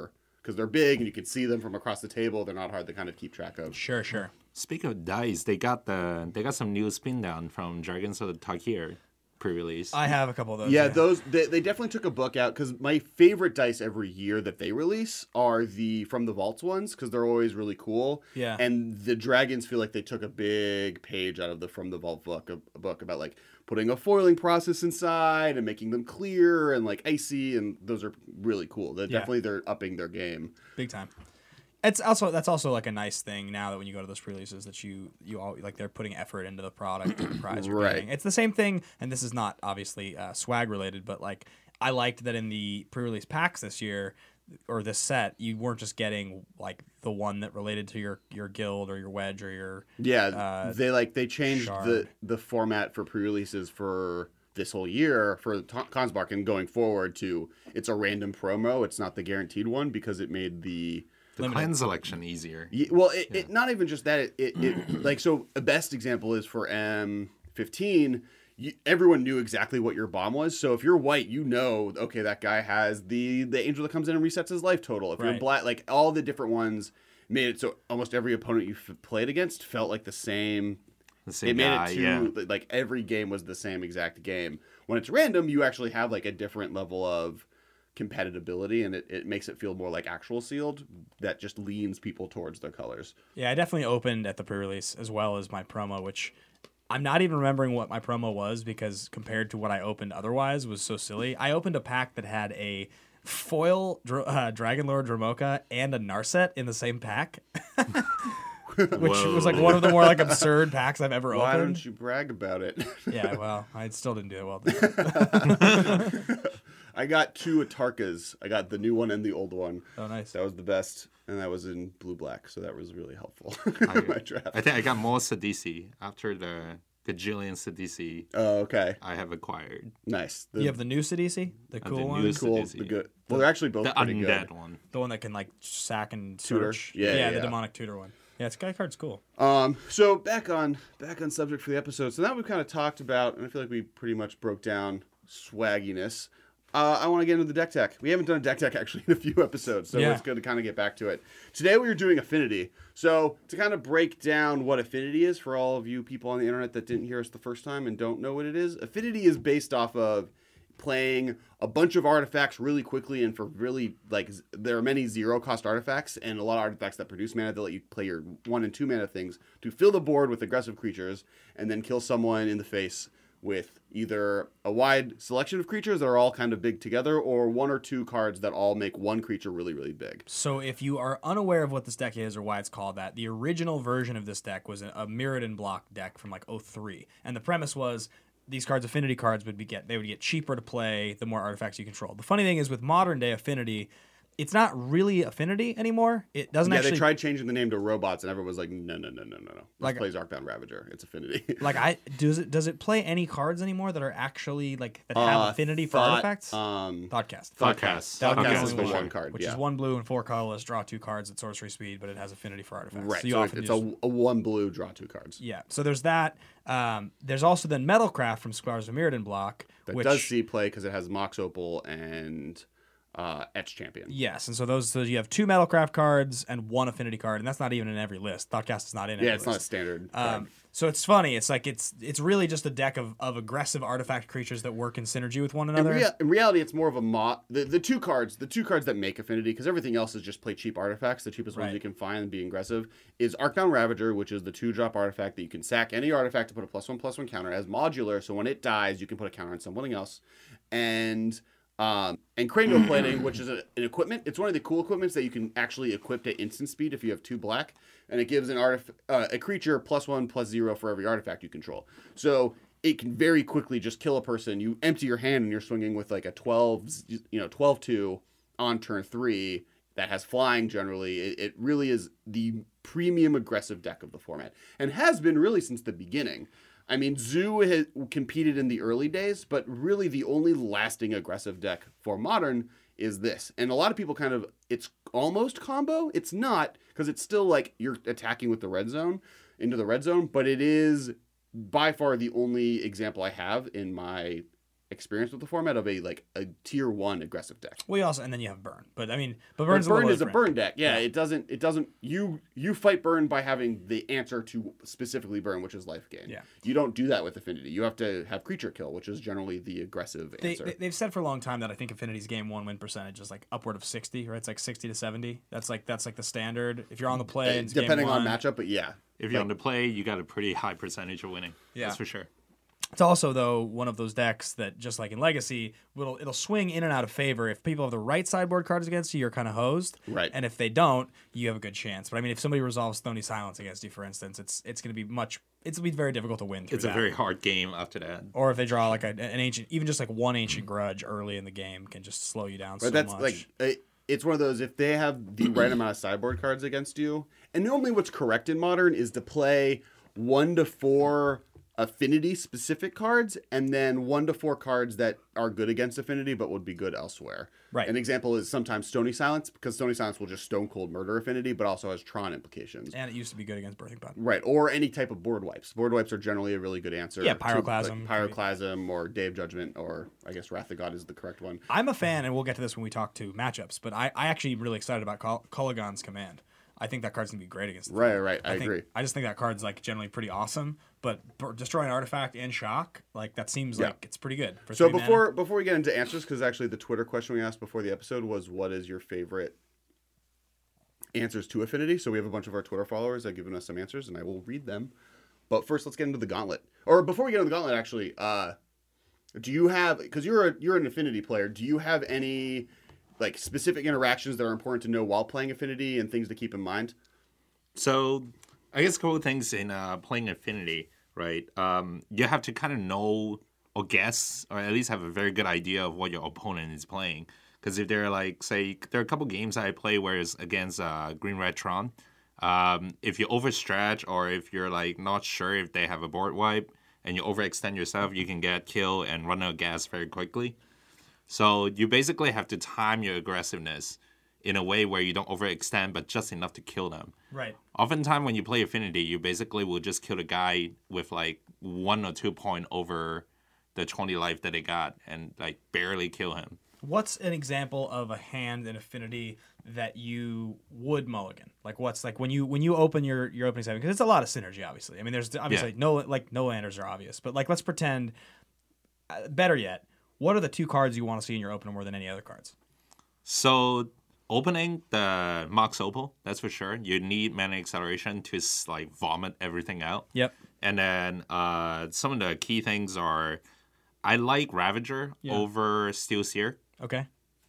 Speaker 2: because they're big and you can see them from across the table. They're not hard to kind of keep track of.
Speaker 3: Sure.
Speaker 4: Speaking of dice, they got some new spin down from Dragons of the Tarkir pre-release.
Speaker 3: I have a couple of those.
Speaker 2: Yeah, those they definitely took a book out because my favorite dice every year that they release are the From the Vaults ones because they're always really cool.
Speaker 3: Yeah.
Speaker 2: And the Dragons feel like they took a big page out of the From the Vault book, a book about like putting a foiling process inside and making them clear and like icy, and those are really cool. They're upping their game.
Speaker 3: Big time. That's also like a nice thing now that when you go to those releases that you all like they're putting effort into the product and the prize you're
Speaker 2: Right.
Speaker 3: getting. It's the same thing, and this is not obviously swag related, but like I liked that in the pre-release packs this year or this set, you weren't just getting like the one that related to your guild or your wedge or your
Speaker 2: They changed
Speaker 3: shard.
Speaker 2: the format for pre-releases for this whole year for Consbark and going forward to it's a random promo. It's not the guaranteed one because it made the
Speaker 4: clan selection easier.
Speaker 2: Yeah, well, it not even just that. It like so. A best example is for M15. Everyone knew exactly what your bomb was. So if you're white, you know, okay, that guy has the angel that comes in and resets his life total. If you're
Speaker 3: Right.
Speaker 2: black, like all the different ones made it so almost every opponent you played against felt like the same.
Speaker 4: The same
Speaker 2: It made
Speaker 4: guy,
Speaker 2: it
Speaker 4: yeah.
Speaker 2: like every game was the same exact game. When it's random, you actually have like a different level of compatibility, and it makes it feel more like actual sealed that just leans people towards their colors.
Speaker 3: Yeah, I definitely opened at the pre-release as well as my promo, which I'm not even remembering what my promo was because compared to what I opened otherwise was so silly. I opened a pack that had a foil Dragon Lord Dramoka and a Narset in the same pack, which was like one of the more like absurd packs I've ever
Speaker 2: Why
Speaker 3: opened.
Speaker 2: don't you brag about it?
Speaker 3: Yeah, well, I still didn't do it well.
Speaker 2: I got 2 Atarkas. I got the new one and the old one.
Speaker 3: Oh, nice.
Speaker 2: That was the best, and that was in blue-black, so that was really helpful in my draft.
Speaker 4: I think I got more Sidisi after the gajillion Sidisi
Speaker 2: Oh, okay.
Speaker 4: I have acquired.
Speaker 2: Nice.
Speaker 3: You have the new Sidisi, the
Speaker 4: the
Speaker 3: cool
Speaker 4: new
Speaker 3: one,
Speaker 2: cool,
Speaker 4: Sidisi.
Speaker 2: the good. Well, they're actually both
Speaker 4: The
Speaker 2: pretty
Speaker 4: undead
Speaker 2: good.
Speaker 4: one.
Speaker 3: the one that can like sack and
Speaker 2: Tutor.
Speaker 3: search.
Speaker 2: Yeah,
Speaker 3: the
Speaker 2: yeah.
Speaker 3: demonic tutor one. Yeah, it's guy card's cool.
Speaker 2: So back on subject for the episode. So now we've kind of talked about, and I feel like we pretty much broke down swagginess. I want to get into the deck tech. We haven't done a deck tech actually in a few episodes, so it's good to kind of get back to it. Today we were doing affinity. So to kind of break down what affinity is for all of you people on the internet that didn't hear us the first time and don't know what it is, affinity is based off of playing a bunch of artifacts really quickly and for really like there are many 0-cost artifacts and a lot of artifacts that produce mana that let you play your 1 and 2 mana things to fill the board with aggressive creatures and then kill someone in the face with either a wide selection of creatures that are all kind of big together or 1 or 2 cards that all make one creature really, really big.
Speaker 3: So if you are unaware of what this deck is or why it's called that, the original version of this deck was a Mirrodin block deck from like 03. And the premise was these cards, affinity cards, would get cheaper to play the more artifacts you control. The funny thing is with modern day affinity, it's not really affinity anymore. It doesn't actually...
Speaker 2: they tried changing the name to robots and everyone was like, no. This
Speaker 3: Like-
Speaker 2: plays Arcbound Ravager. It's affinity.
Speaker 3: Like does it play any cards anymore that are actually like that have affinity for artifacts?
Speaker 2: Thoughtcast.
Speaker 4: Thoughtcast.
Speaker 3: That would be
Speaker 2: Thoughtcast is
Speaker 3: only
Speaker 2: the one card,
Speaker 3: which
Speaker 2: yeah.
Speaker 3: is 1 blue and 4 colorless. Draw 2 cards at sorcery speed, but it has affinity for artifacts.
Speaker 2: Right.
Speaker 3: So you
Speaker 2: So
Speaker 3: often
Speaker 2: it's
Speaker 3: just,
Speaker 2: a 1 blue, draw 2 cards.
Speaker 3: yeah. So there's that. There's also then Metalcraft from Squires of Mirrodin block,
Speaker 2: That
Speaker 3: which
Speaker 2: does see play because it has Mox Opal and Etch Champion.
Speaker 3: yes, and so you have 2 Metalcraft cards and 1 affinity card, and that's not even in every list. Thoughtcast is not in.
Speaker 2: Yeah,
Speaker 3: every
Speaker 2: it's not a
Speaker 3: list.
Speaker 2: standard card.
Speaker 3: So it's funny. It's like it's really just a deck of aggressive artifact creatures that work in synergy with one another.
Speaker 2: In reality, it's more of a the 2 cards that make affinity, because everything else is just play cheap artifacts. The cheapest ones
Speaker 3: Right.
Speaker 2: you can find and being aggressive is Arcbound Ravager, which is the 2-drop artifact that you can sack any artifact to put a +1/+1 counter as modular. So when it dies, you can put a counter on something else. And cranial plating, which is an equipment. It's one of the cool equipments that you can actually equip at instant speed if you have 2 black, and it gives a creature +1/+0 for every artifact you control. So it can very quickly just kill a person. You empty your hand and you're swinging with like a 12/2 on turn 3 that has flying generally. It really is the premium aggressive deck of the format and has been really since the beginning. I mean, Zoo has competed in the early days, but really the only lasting aggressive deck for Modern is this. And a lot of people it's almost combo. It's not, because it's still like you're attacking with the red zone, into the red zone, but it is by far the only example I have in my experience with the format of a tier 1 aggressive deck.
Speaker 3: Well, you also, and then you have burn, but I mean, but
Speaker 2: But
Speaker 3: burn's
Speaker 2: burn
Speaker 3: a
Speaker 2: is
Speaker 3: little
Speaker 2: a
Speaker 3: different.
Speaker 2: burn deck. Yeah, it doesn't. You fight burn by having the answer to specifically burn, which is life gain.
Speaker 3: Yeah.
Speaker 2: You don't do that with affinity. You have to have creature kill, which is generally the aggressive answer.
Speaker 3: They've said for a long time that I think Affinity's game 1 win percentage is like upward of 60, right? It's like 60 to 70. That's like the standard. If you're on the play, and it's
Speaker 2: Depending
Speaker 3: game
Speaker 2: on
Speaker 3: 1,
Speaker 2: matchup, but yeah.
Speaker 4: If you're on the play, you got a pretty high percentage of winning.
Speaker 3: Yeah.
Speaker 4: That's for sure.
Speaker 3: It's also though one of those decks that just like in Legacy, it'll swing in and out of favor. If people have the right sideboard cards against you, you're kind of hosed.
Speaker 2: Right.
Speaker 3: And if they don't, you have a good chance. But I mean, if somebody resolves Stony Silence against you, for instance, it's going to be very difficult to win through
Speaker 4: It's
Speaker 3: that.
Speaker 4: a very hard game after that.
Speaker 3: Or if they draw like an ancient, even just like one ancient grudge early in the game can just slow you down
Speaker 2: But
Speaker 3: so
Speaker 2: that's
Speaker 3: much.
Speaker 2: it's one of those, if they have the right amount of sideboard cards against you, and normally what's correct in Modern is to play 1 to 4 affinity specific cards and then 1 to 4 cards that are good against affinity but would be good elsewhere.
Speaker 3: Right.
Speaker 2: An example is sometimes Stony Silence, because Stony Silence will just stone cold murder affinity but also has Tron implications.
Speaker 3: And it used to be good against Birthing Pod.
Speaker 2: Right, or any type of board wipes. Board wipes are generally a really good answer.
Speaker 3: Yeah,
Speaker 2: to,
Speaker 3: Pyroclasm.
Speaker 2: Pyroclasm or Day of Judgment, or I guess Wrath of God is the correct one.
Speaker 3: I'm a fan, and we'll get to this when we talk to matchups, but I actually really excited about Kolaghan's Command. I think that card's going to be great against the
Speaker 2: Right, I agree.
Speaker 3: I just think that card's like generally pretty awesome, but destroying artifact and shock, like that seems like it's pretty good. For
Speaker 2: So
Speaker 3: 3 mana.
Speaker 2: before we get into answers, because actually the Twitter question we asked before the episode was, what is your favorite answers to affinity? So we have a bunch of our Twitter followers that have given us some answers, and I will read them. But first, let's get into the gauntlet. Or before we get into the gauntlet, actually, do you have, because you're an affinity player, do you have any like specific interactions that are important to know while playing affinity and things to keep in mind?
Speaker 4: So I guess a couple of things in playing Affinity, right? You have to kind of know or guess, or at least have a very good idea of what your opponent is playing. Because if they're like, say, there are a couple games I play where it's against Green Red Tron. If you overstretch, or if you're like not sure if they have a board wipe and you overextend yourself, you can get killed and run out of gas very quickly. So you basically have to time your aggressiveness in a way where you don't overextend, but just enough to kill them.
Speaker 3: Right.
Speaker 4: Oftentimes when you play Affinity, you basically will just kill the guy with like 1 or 2 point over the 20 life that they got and like barely kill him.
Speaker 3: What's an example of a hand in Affinity that you would mulligan? Like what's like when you open your opening segment, because it's a lot of synergy, obviously. I mean, there's obviously no landers are obvious, but like let's pretend. Better yet, what are the 2 cards you want to see in your opener more than any other cards?
Speaker 4: So opening the Mox Opal, that's for sure. You need mana acceleration to like vomit everything out.
Speaker 3: Yep.
Speaker 4: And then some of the key things are, I like Ravager over Steel Seer.
Speaker 3: Okay.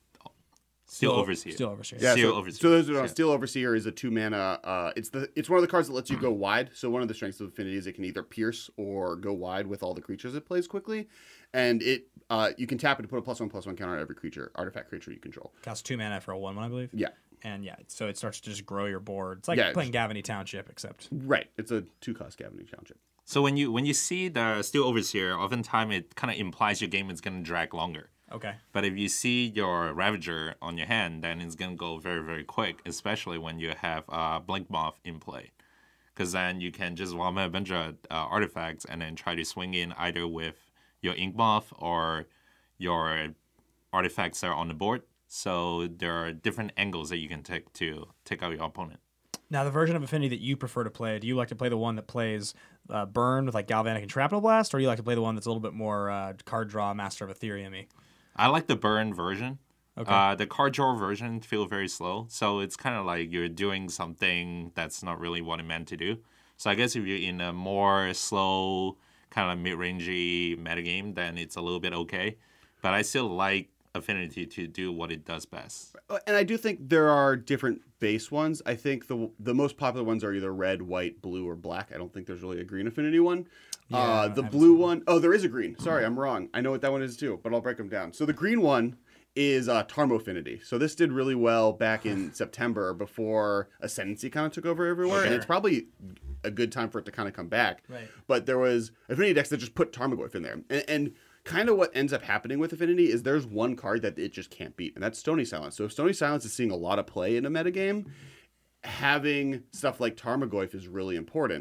Speaker 4: Steel Overseer.
Speaker 3: Steel Overseer.
Speaker 2: Yeah,
Speaker 4: Steel
Speaker 2: so,
Speaker 4: Overseer.
Speaker 2: so those who don't know,
Speaker 4: Yeah.
Speaker 2: Steel Overseer is a 2 mana. It's one of the cards that lets you go wide. So one of the strengths of Affinity is it can either pierce or go wide with all the creatures it plays quickly, and it you can tap it to put a +1/+1 counter on every artifact creature you control.
Speaker 3: Costs 2 mana for a 1/1, I believe.
Speaker 2: Yeah,
Speaker 3: And so it starts to just grow your board. It's like
Speaker 2: Yeah,
Speaker 3: playing Gavany Township, except
Speaker 2: right. It's a 2-cost Gavany Township.
Speaker 4: So when you see the Steel Overseer, oftentimes it kind of implies your game is going to drag longer.
Speaker 3: okay.
Speaker 4: But if you see your Ravager on your hand, then it's going to go very, very quick, especially when you have Blink Moth in play. Because then you can just vomit a bunch of artifacts and then try to swing in either with your Ink Moth or your artifacts that are on the board. So there are different angles that you can take to take out your opponent.
Speaker 3: Now, the version of Affinity that you prefer to play, do you like to play the one that plays Burn with like Galvanic and Shrapnel Blast, or do you like to play the one that's a little bit more card draw, Master of Ethereum-y?
Speaker 4: I like the burn version.
Speaker 3: Okay.
Speaker 4: The card draw version feels very slow, so it's kind of like you're doing something that's not really what it meant to do. So I guess if you're in a more slow, kind of mid-rangey metagame, then it's a little bit okay. But I still like Affinity to do what it does best.
Speaker 2: And I do think there are different base ones. I think the most popular ones are either red, white, blue, or black. I don't think there's really a green Affinity one.
Speaker 3: Yeah, I
Speaker 2: The
Speaker 3: haven't
Speaker 2: blue
Speaker 3: seen
Speaker 2: one, oh, there is a green. Sorry, I'm wrong. I know what that one is too, but I'll break them down. So the green one is Tarmo Affinity. So this did really well back in September before Ascendancy kind of took over everywhere.
Speaker 4: Okay.
Speaker 2: And it's probably a good time for it to kind of come back.
Speaker 3: Right.
Speaker 2: But there was Affinity decks that just put Tarmogoyf in there. And kind of what ends up happening with Affinity is there's one card that it just can't beat, and that's Stony Silence. So if Stony Silence is seeing a lot of play in a metagame, having stuff like Tarmogoyf is really important.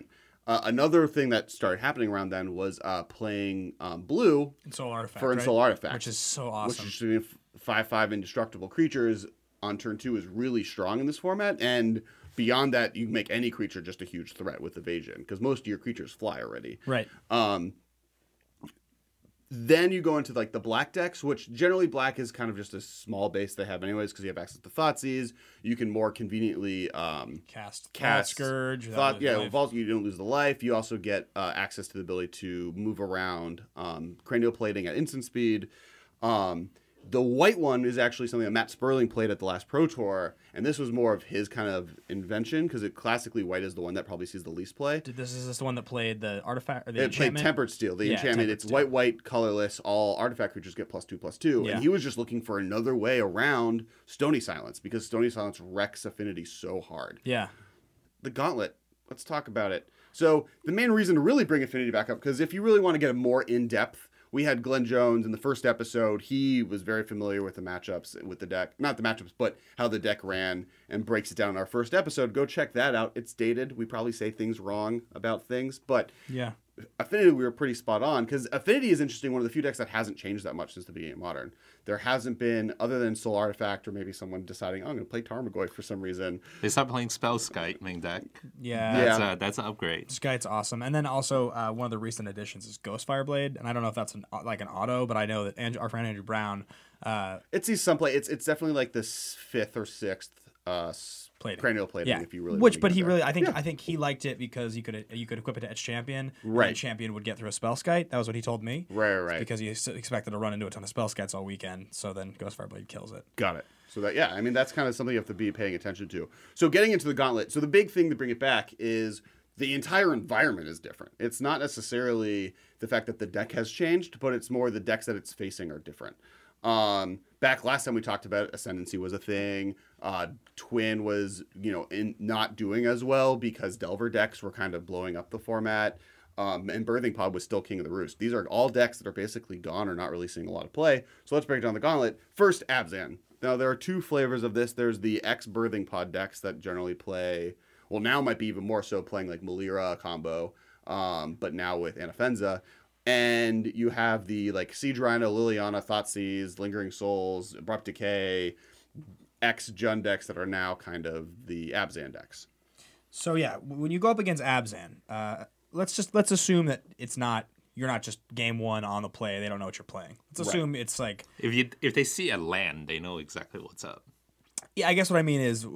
Speaker 2: Another thing that started happening around then was playing blue
Speaker 3: Soul Artifact.
Speaker 2: for
Speaker 3: right?
Speaker 2: Soul Artifact,
Speaker 3: Which is so awesome.
Speaker 2: which is 5/5 indestructible creatures on turn 2 is really strong in this format, and beyond that, you can make any creature just a huge threat with evasion because most of your creatures fly already.
Speaker 3: Right.
Speaker 2: Then you go into like the black decks, which generally black is kind of just a small base they have anyways because you have access to Thoughtseize. You can more conveniently
Speaker 3: Cast
Speaker 2: Scourge.
Speaker 3: without losing life.
Speaker 2: Vault, you don't lose the life. You also get access to the ability to move around, cranial plating at instant speed. The white one is actually something that Matt Sperling played at the last Pro Tour, and this was more of his kind of invention because classically white is the one that probably sees the least play.
Speaker 3: Is this the one that played the artifact or the
Speaker 2: It
Speaker 3: enchantment?
Speaker 2: played Tempered Steel. The enchantment,
Speaker 3: Tempered
Speaker 2: it's
Speaker 3: Steel.
Speaker 2: white, colorless. All artifact creatures get +2/+2.
Speaker 3: Yeah.
Speaker 2: And he was just looking for another way around Stony Silence because Stony Silence wrecks Affinity so hard.
Speaker 3: Yeah.
Speaker 2: The Gauntlet. Let's talk about it. So the main reason to really bring Affinity back up, because if you really want to get a more in-depth, we had Glenn Jones in the first episode. He was very familiar with the matchups with the deck. Not the matchups, but how the deck ran and breaks it down in our first episode. Go check that out. It's dated. We probably say things wrong about things, but
Speaker 3: Yeah.
Speaker 2: Affinity, we were pretty spot on because Affinity is interesting. One of the few decks that hasn't changed that much since the beginning of Modern. There hasn't been, other than Soul Artifact or maybe someone deciding, oh, I'm going to play Tarmogoyf for some reason.
Speaker 4: They stopped playing Spellskite main deck.
Speaker 3: Yeah.
Speaker 4: That's an upgrade.
Speaker 3: This guy's awesome. And then also one of the recent additions is Ghostfire Blade, and I don't know if that's an auto, but I know that our friend Andrew Brown
Speaker 2: It sees some play. It's definitely like this 5th or 6th
Speaker 3: Plating.
Speaker 2: cranial plating.
Speaker 3: Yeah,
Speaker 2: If you really
Speaker 3: which,
Speaker 2: want to
Speaker 3: but
Speaker 2: get
Speaker 3: he
Speaker 2: there.
Speaker 3: really, I think he liked it because you could equip it to Etch Champion,
Speaker 2: Right.
Speaker 3: And Champion would get through a Spellskite. That was what he told me.
Speaker 2: Right.
Speaker 3: Because he expected to run into a ton of Spellskites all weekend. So then Ghostfire Blade kills it.
Speaker 2: Got it. So that, yeah, I mean, that's kind of something you have to be paying attention to. So getting into the Gauntlet. So the big thing to bring it back is the entire environment is different. It's not necessarily the fact that the deck has changed, but it's more the decks that it's facing are different. Back last time we talked about it, Ascendancy was a thing. Twin was, not doing as well because Delver decks were kind of blowing up the format. And Birthing Pod was still king of the roost. These are all decks that are basically gone or not really seeing a lot of play. So let's break down the Gauntlet. First, Abzan. Now, there are two flavors of this. There's the ex-Birthing Pod decks that generally play, well, now might be even more so playing like Malira combo, but now with Anafenza. And you have the like Siege Rhino, Liliana, Thoughtseize, Lingering Souls, Abrupt Decay, ex-Jund decks that are now kind of the Abzan decks.
Speaker 3: So yeah, when you go up against Abzan, let's assume that you're not just game one on the play. They don't know what you're playing. Let's assume it's like
Speaker 4: If they see a land, they know exactly what's up.
Speaker 3: yeah. I guess what I mean is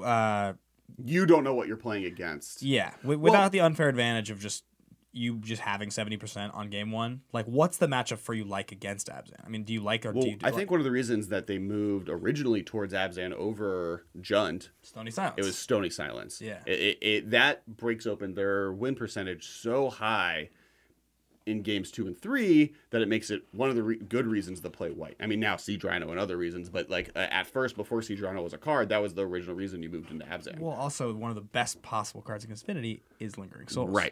Speaker 2: You don't know what you're playing against.
Speaker 3: yeah, without the unfair advantage of just having 70% on game one. Like, what's the matchup for you like against Abzan? I mean, do you like or
Speaker 2: Well,
Speaker 3: do you?
Speaker 2: I think one of the reasons that they moved originally towards Abzan over Jund,
Speaker 3: Stony Silence.
Speaker 2: it was Stony Silence.
Speaker 3: Yeah.
Speaker 2: That breaks open their win percentage so high in games 2 and 3 that it makes it one of the good reasons to play white. I mean, now Siege Rhino and other reasons, but like at first, before Siege Rhino was a card, that was the original reason you moved into Abzan.
Speaker 3: Well, also one of the best possible cards against Affinity is Lingering Souls.
Speaker 2: Right.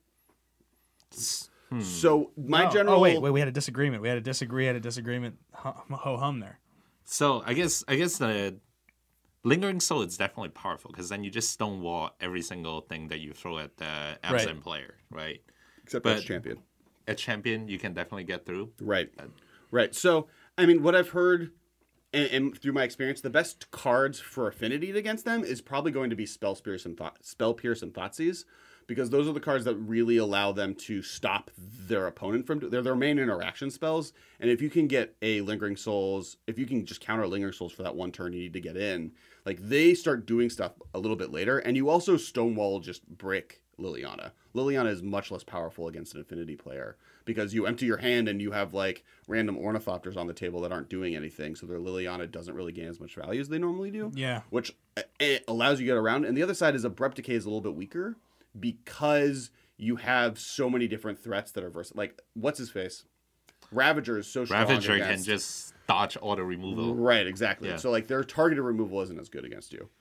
Speaker 2: So my
Speaker 3: Oh,
Speaker 2: general.
Speaker 3: Oh wait, we had a disagreement. We had a disagreement. Ho hum there.
Speaker 4: So I guess the Lingering Soul is definitely powerful because then you just stonewall every single thing that you throw at the Abzan
Speaker 3: Right.
Speaker 4: player, right?
Speaker 2: Except
Speaker 4: but-
Speaker 2: that's champion.
Speaker 4: At champion, you can definitely get through.
Speaker 2: Right. Right. So, I mean, what I've heard and through my experience, the best cards for Affinity against them is probably going to be Spell Pierce and Thoughtseize, because those are the cards that really allow them to stop their opponent from... They're their main interaction spells, and if you can get a Lingering Souls, if you can just counter Lingering Souls for that one turn you need to get in, like, they start doing stuff a little bit later, and you also stonewall just brick Liliana. Liliana is much less powerful against an Affinity player because you empty your hand and you have like random Ornithopters on the table that aren't doing anything, so their Liliana doesn't really gain as much value as they normally do.
Speaker 3: Yeah.
Speaker 2: Which it allows you to get around. And the other side is Abrupt Decay is a little bit weaker because you have so many different threats that are versatile. Like, what's his face? Ravager is so strong
Speaker 4: Ravager
Speaker 2: against...
Speaker 4: can just dodge auto removal.
Speaker 2: Right, exactly.
Speaker 4: Yeah.
Speaker 2: So like their targeted removal isn't as good against you.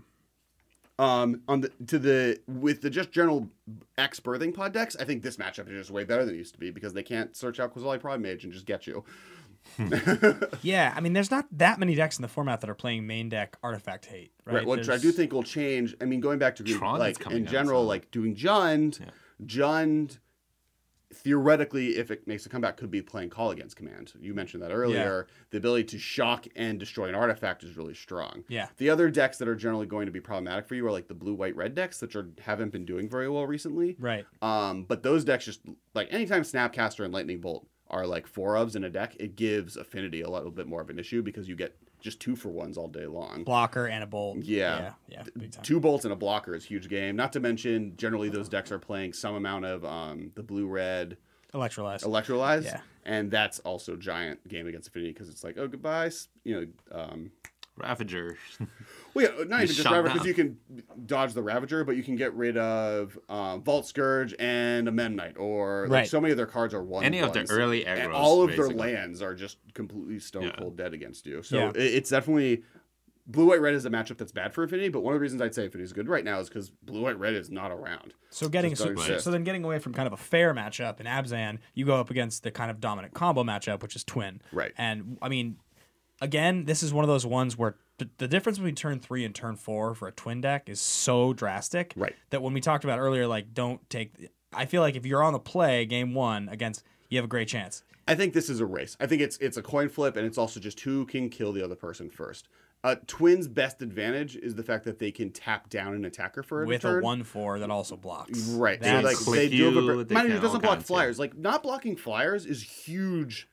Speaker 2: With the just general X Birthing Pod decks, I think this matchup is just way better than it used to be because they can't search out Quasali Prime Mage and just get you.
Speaker 3: Yeah, I mean, there's not that many decks in the format that are playing main deck Artifact Hate, right?
Speaker 2: Right, which I
Speaker 3: There's-
Speaker 2: do think will change. I mean, going back to
Speaker 4: Tron is
Speaker 2: like
Speaker 4: coming
Speaker 2: in
Speaker 4: out,
Speaker 2: general,
Speaker 4: so-
Speaker 2: like doing Jund, Jund, theoretically, if it makes a comeback, could be playing Call Against Command. You mentioned that earlier. The ability to shock and destroy an artifact is really strong.
Speaker 3: Yeah.
Speaker 2: The other decks that are generally going to be problematic for you are like the blue, white, red decks, which haven't been doing very well recently.
Speaker 3: Right.
Speaker 2: But those decks just, like, anytime Snapcaster and Lightning Bolt are like 4-ofs in a deck, it gives Affinity a little bit more of an issue because you get just 2-for-1s all day long.
Speaker 3: Blocker and a bolt.
Speaker 2: Yeah.
Speaker 3: Yeah, big time.
Speaker 2: 2 bolts and a blocker is a huge game. Not to mention, generally those decks are playing some amount of the blue-red
Speaker 3: Electrolyze.
Speaker 2: Yeah. And that's also giant game against Affinity because it's like, oh, goodbye.
Speaker 4: Ravager.
Speaker 2: Well, yeah, not even just
Speaker 4: shut
Speaker 2: Ravager,
Speaker 4: down.
Speaker 2: because you can dodge the Ravager, but you can get rid of Vault Scourge and a Memnite, or like,
Speaker 3: Right.
Speaker 2: so many of their cards are 1/1s.
Speaker 4: Any of the early
Speaker 2: and
Speaker 4: aggro's,
Speaker 2: all of their
Speaker 4: basically.
Speaker 2: lands are just completely stone
Speaker 4: Yeah.
Speaker 2: cold dead against you. So
Speaker 3: Yeah.
Speaker 2: it's definitely blue, white, red is a matchup that's bad for Affinity, but one of the reasons I'd say Affinity is good right now is because blue, white, red is not around.
Speaker 3: So getting
Speaker 2: Just don't
Speaker 3: so,
Speaker 2: exist.
Speaker 3: so then getting away from kind of a fair matchup in Abzan, you go up against the kind of dominant combo matchup, which is Twin.
Speaker 2: Right.
Speaker 3: And I mean, again, this is one of those ones where the difference between turn 3 and turn 4 for a Twin deck is so drastic.
Speaker 2: Right.
Speaker 3: That when we talked about earlier, like don't take. I feel like if you're on the play game 1 against, you have a great chance.
Speaker 2: I think this is a race. I think it's a coin flip, and it's also just who can kill the other person first. Twin's best advantage is the fact that they can tap down an attacker for
Speaker 3: With
Speaker 2: turn.
Speaker 3: a 1/4 that also blocks.
Speaker 2: Right. So
Speaker 3: That's-
Speaker 2: like
Speaker 4: Click
Speaker 2: they do have
Speaker 4: you,
Speaker 2: a
Speaker 4: they
Speaker 2: mind you,
Speaker 4: can
Speaker 2: it doesn't
Speaker 4: all
Speaker 2: block
Speaker 4: kinds,
Speaker 2: flyers. Like not blocking flyers is huge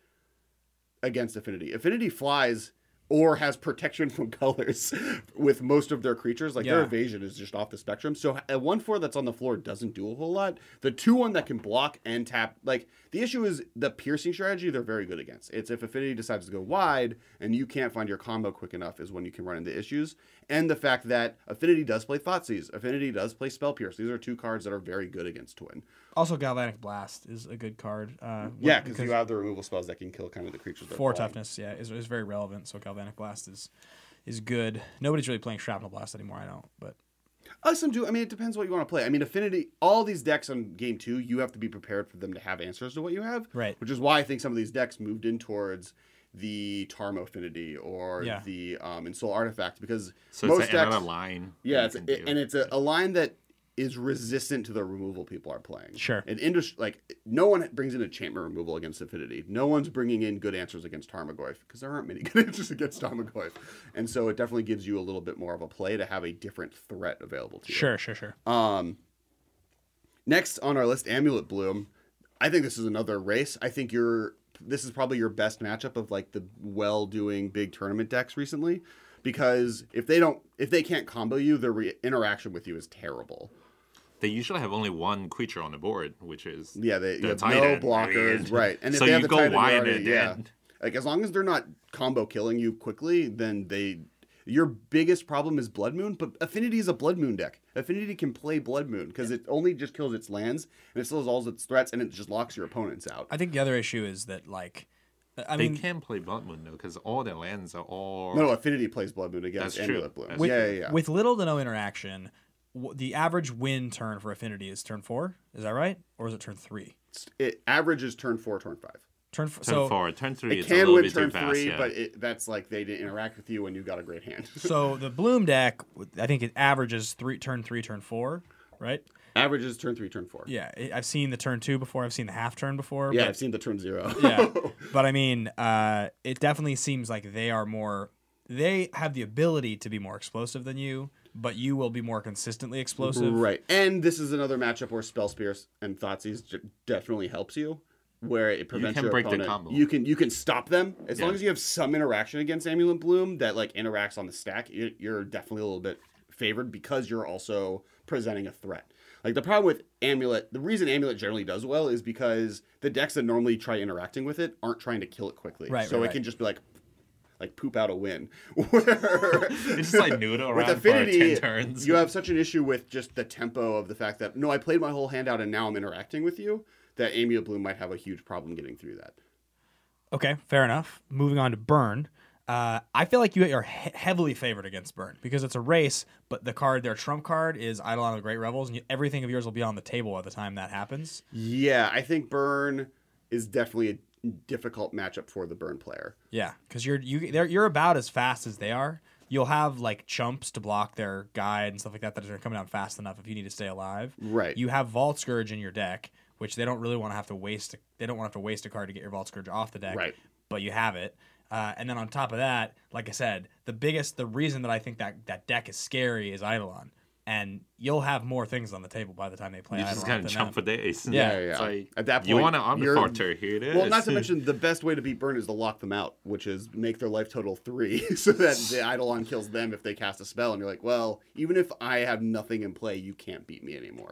Speaker 2: against Affinity. Affinity flies or has protection from colors with most of their creatures. Like their
Speaker 3: Yeah.
Speaker 2: evasion is just off the spectrum. So a 1/4 that's on the floor doesn't do a whole lot. The 2/1 that can block and tap, like the issue is the piercing strategy they're very good against. It's if Affinity decides to go wide and you can't find your combo quick enough is when you can run into issues. And the fact that Affinity does play Thoughtseize. Affinity does play Spell Pierce. These are two cards that are very good against Twin.
Speaker 3: Also, Galvanic Blast is a good card.
Speaker 2: Yeah, because you have the removal spells that can kill kind of the creatures.
Speaker 3: 4 toughness, yeah, is very relevant. So Galvanic Blast is good. Nobody's really playing Shrapnel Blast anymore. I don't, but
Speaker 2: Some do. I mean, it depends what you want to play. I mean, Affinity, all these decks on game 2, you have to be prepared for them to have answers to what you have.
Speaker 3: Right.
Speaker 2: Which is why I think some of these decks moved in towards the Tarmo Affinity or
Speaker 3: Yeah.
Speaker 2: the Ensoul Artifact because
Speaker 4: So
Speaker 2: most
Speaker 4: it's
Speaker 2: decks,
Speaker 4: another line.
Speaker 2: yeah,
Speaker 4: you can do.
Speaker 2: and it's a line that is resistant to the removal people are playing.
Speaker 3: Sure.
Speaker 2: And like no one brings in enchantment removal against Affinity. No one's bringing in good answers against Tarmogoyf because there aren't many good answers against Tarmogoyf. And so it definitely gives you a little bit more of a play to have a different threat available to you.
Speaker 3: sure.
Speaker 2: Next on our list, Amulet Bloom. I think this is another race. I think this is probably your best matchup of like the well-doing big tournament decks recently, because if they can't combo you, their interaction with you is terrible.
Speaker 4: They usually have only one creature on the board, which is
Speaker 2: Yeah, you
Speaker 4: the
Speaker 2: have
Speaker 4: Titan.
Speaker 2: no blockers,
Speaker 4: I mean,
Speaker 2: right? And if
Speaker 4: so
Speaker 2: they have
Speaker 4: you
Speaker 2: the
Speaker 4: go
Speaker 2: Titan,
Speaker 4: wide
Speaker 2: you're already-
Speaker 4: and
Speaker 2: yeah.
Speaker 4: then
Speaker 2: Like as long as they're not combo killing you quickly, then your biggest problem is Blood Moon, but Affinity is a Blood Moon deck. Affinity can play Blood Moon because it only just kills its lands and it still has all its threats and it just locks your opponents out.
Speaker 3: I think the other issue is that like, I
Speaker 4: they
Speaker 3: mean,
Speaker 4: can play Blood Moon though, because all their lands are all.
Speaker 2: No, Affinity plays Blood Moon against
Speaker 4: That's true.
Speaker 2: Amulet Bloom.
Speaker 4: That's
Speaker 2: Yeah.
Speaker 3: with little to no interaction, the average win turn for Affinity is turn 4. Is that right, or is it turn 3?
Speaker 2: It averages turn 4, turn 5.
Speaker 3: Turn
Speaker 4: Turn 4, turn 3.
Speaker 2: It
Speaker 4: It's a
Speaker 2: can
Speaker 4: little
Speaker 2: win
Speaker 4: bit
Speaker 2: turn
Speaker 4: too fast.
Speaker 2: 3,
Speaker 4: Yeah.
Speaker 2: but that's like they didn't interact with you and you got a great hand.
Speaker 3: So the Bloom deck, I think it averages turn 3, turn 4, right?
Speaker 2: Averages turn 3, turn 4.
Speaker 3: Yeah, I've seen the turn 2 before. I've seen the half turn before.
Speaker 2: Yeah,
Speaker 3: but-
Speaker 2: I've seen the turn 0.
Speaker 3: yeah. But I mean, it definitely seems like they have the ability to be more explosive than you, but you will be more consistently explosive.
Speaker 2: Right. And this is another matchup where Spell Spears and Thoughtseize definitely helps you, where it prevents
Speaker 4: can
Speaker 2: your
Speaker 4: break the
Speaker 2: opponent.
Speaker 4: combo.
Speaker 2: You can stop them as long
Speaker 4: Yeah.
Speaker 2: as you have some interaction against Amulet Bloom that like interacts on the stack. You're definitely a little bit favored because you're also presenting a threat. Like the problem with Amulet, the reason Amulet generally does well is because the decks that normally try interacting with it aren't trying to kill it quickly.
Speaker 3: Right,
Speaker 2: so
Speaker 3: right,
Speaker 2: it can
Speaker 3: right.
Speaker 2: just be like poop out a win.
Speaker 4: It's just like noodle
Speaker 2: With
Speaker 4: around
Speaker 2: Affinity,
Speaker 4: for 10 turns.
Speaker 2: you have such an issue with just the tempo of the fact that, no, I played my whole hand out and now I'm interacting with you, that Amulet Bloom might have a huge problem getting through that.
Speaker 3: Okay, fair enough. Moving on to Burn. I feel like you are heavily favored against Burn because it's a race, but their trump card is Eidolon of the Great Revels, and everything of yours will be on the table at the time that happens.
Speaker 2: Yeah, I think Burn is definitely a difficult matchup for the Burn player.
Speaker 3: Yeah, because you're about as fast as they are, you'll have like chumps to block their guide and stuff like that that are coming down fast enough if you need to stay alive.
Speaker 2: Right.
Speaker 3: You have Vault Scourge in your deck, which they don't really want to have to waste. They don't want to have to waste a card to get your Vault Scourge off the deck.
Speaker 2: Right.
Speaker 3: But you have it. And then on top of that, like I said, the reason that I think that deck is scary is Eidolon. And you'll have more things on the table by the time they play
Speaker 4: You
Speaker 3: Eidolon.
Speaker 4: just kind of
Speaker 3: than
Speaker 4: jump
Speaker 3: them.
Speaker 4: for days.
Speaker 3: Yeah.
Speaker 4: It's like,
Speaker 2: At that point,
Speaker 4: you want an
Speaker 2: you're-
Speaker 4: Omnifalter, here it is.
Speaker 2: Well, not to mention the best way to beat Burn is to lock them out, which is make their life total 3, so that the Eidolon kills them if they cast a spell, and you're like, well, even if I have nothing in play, you can't beat me anymore.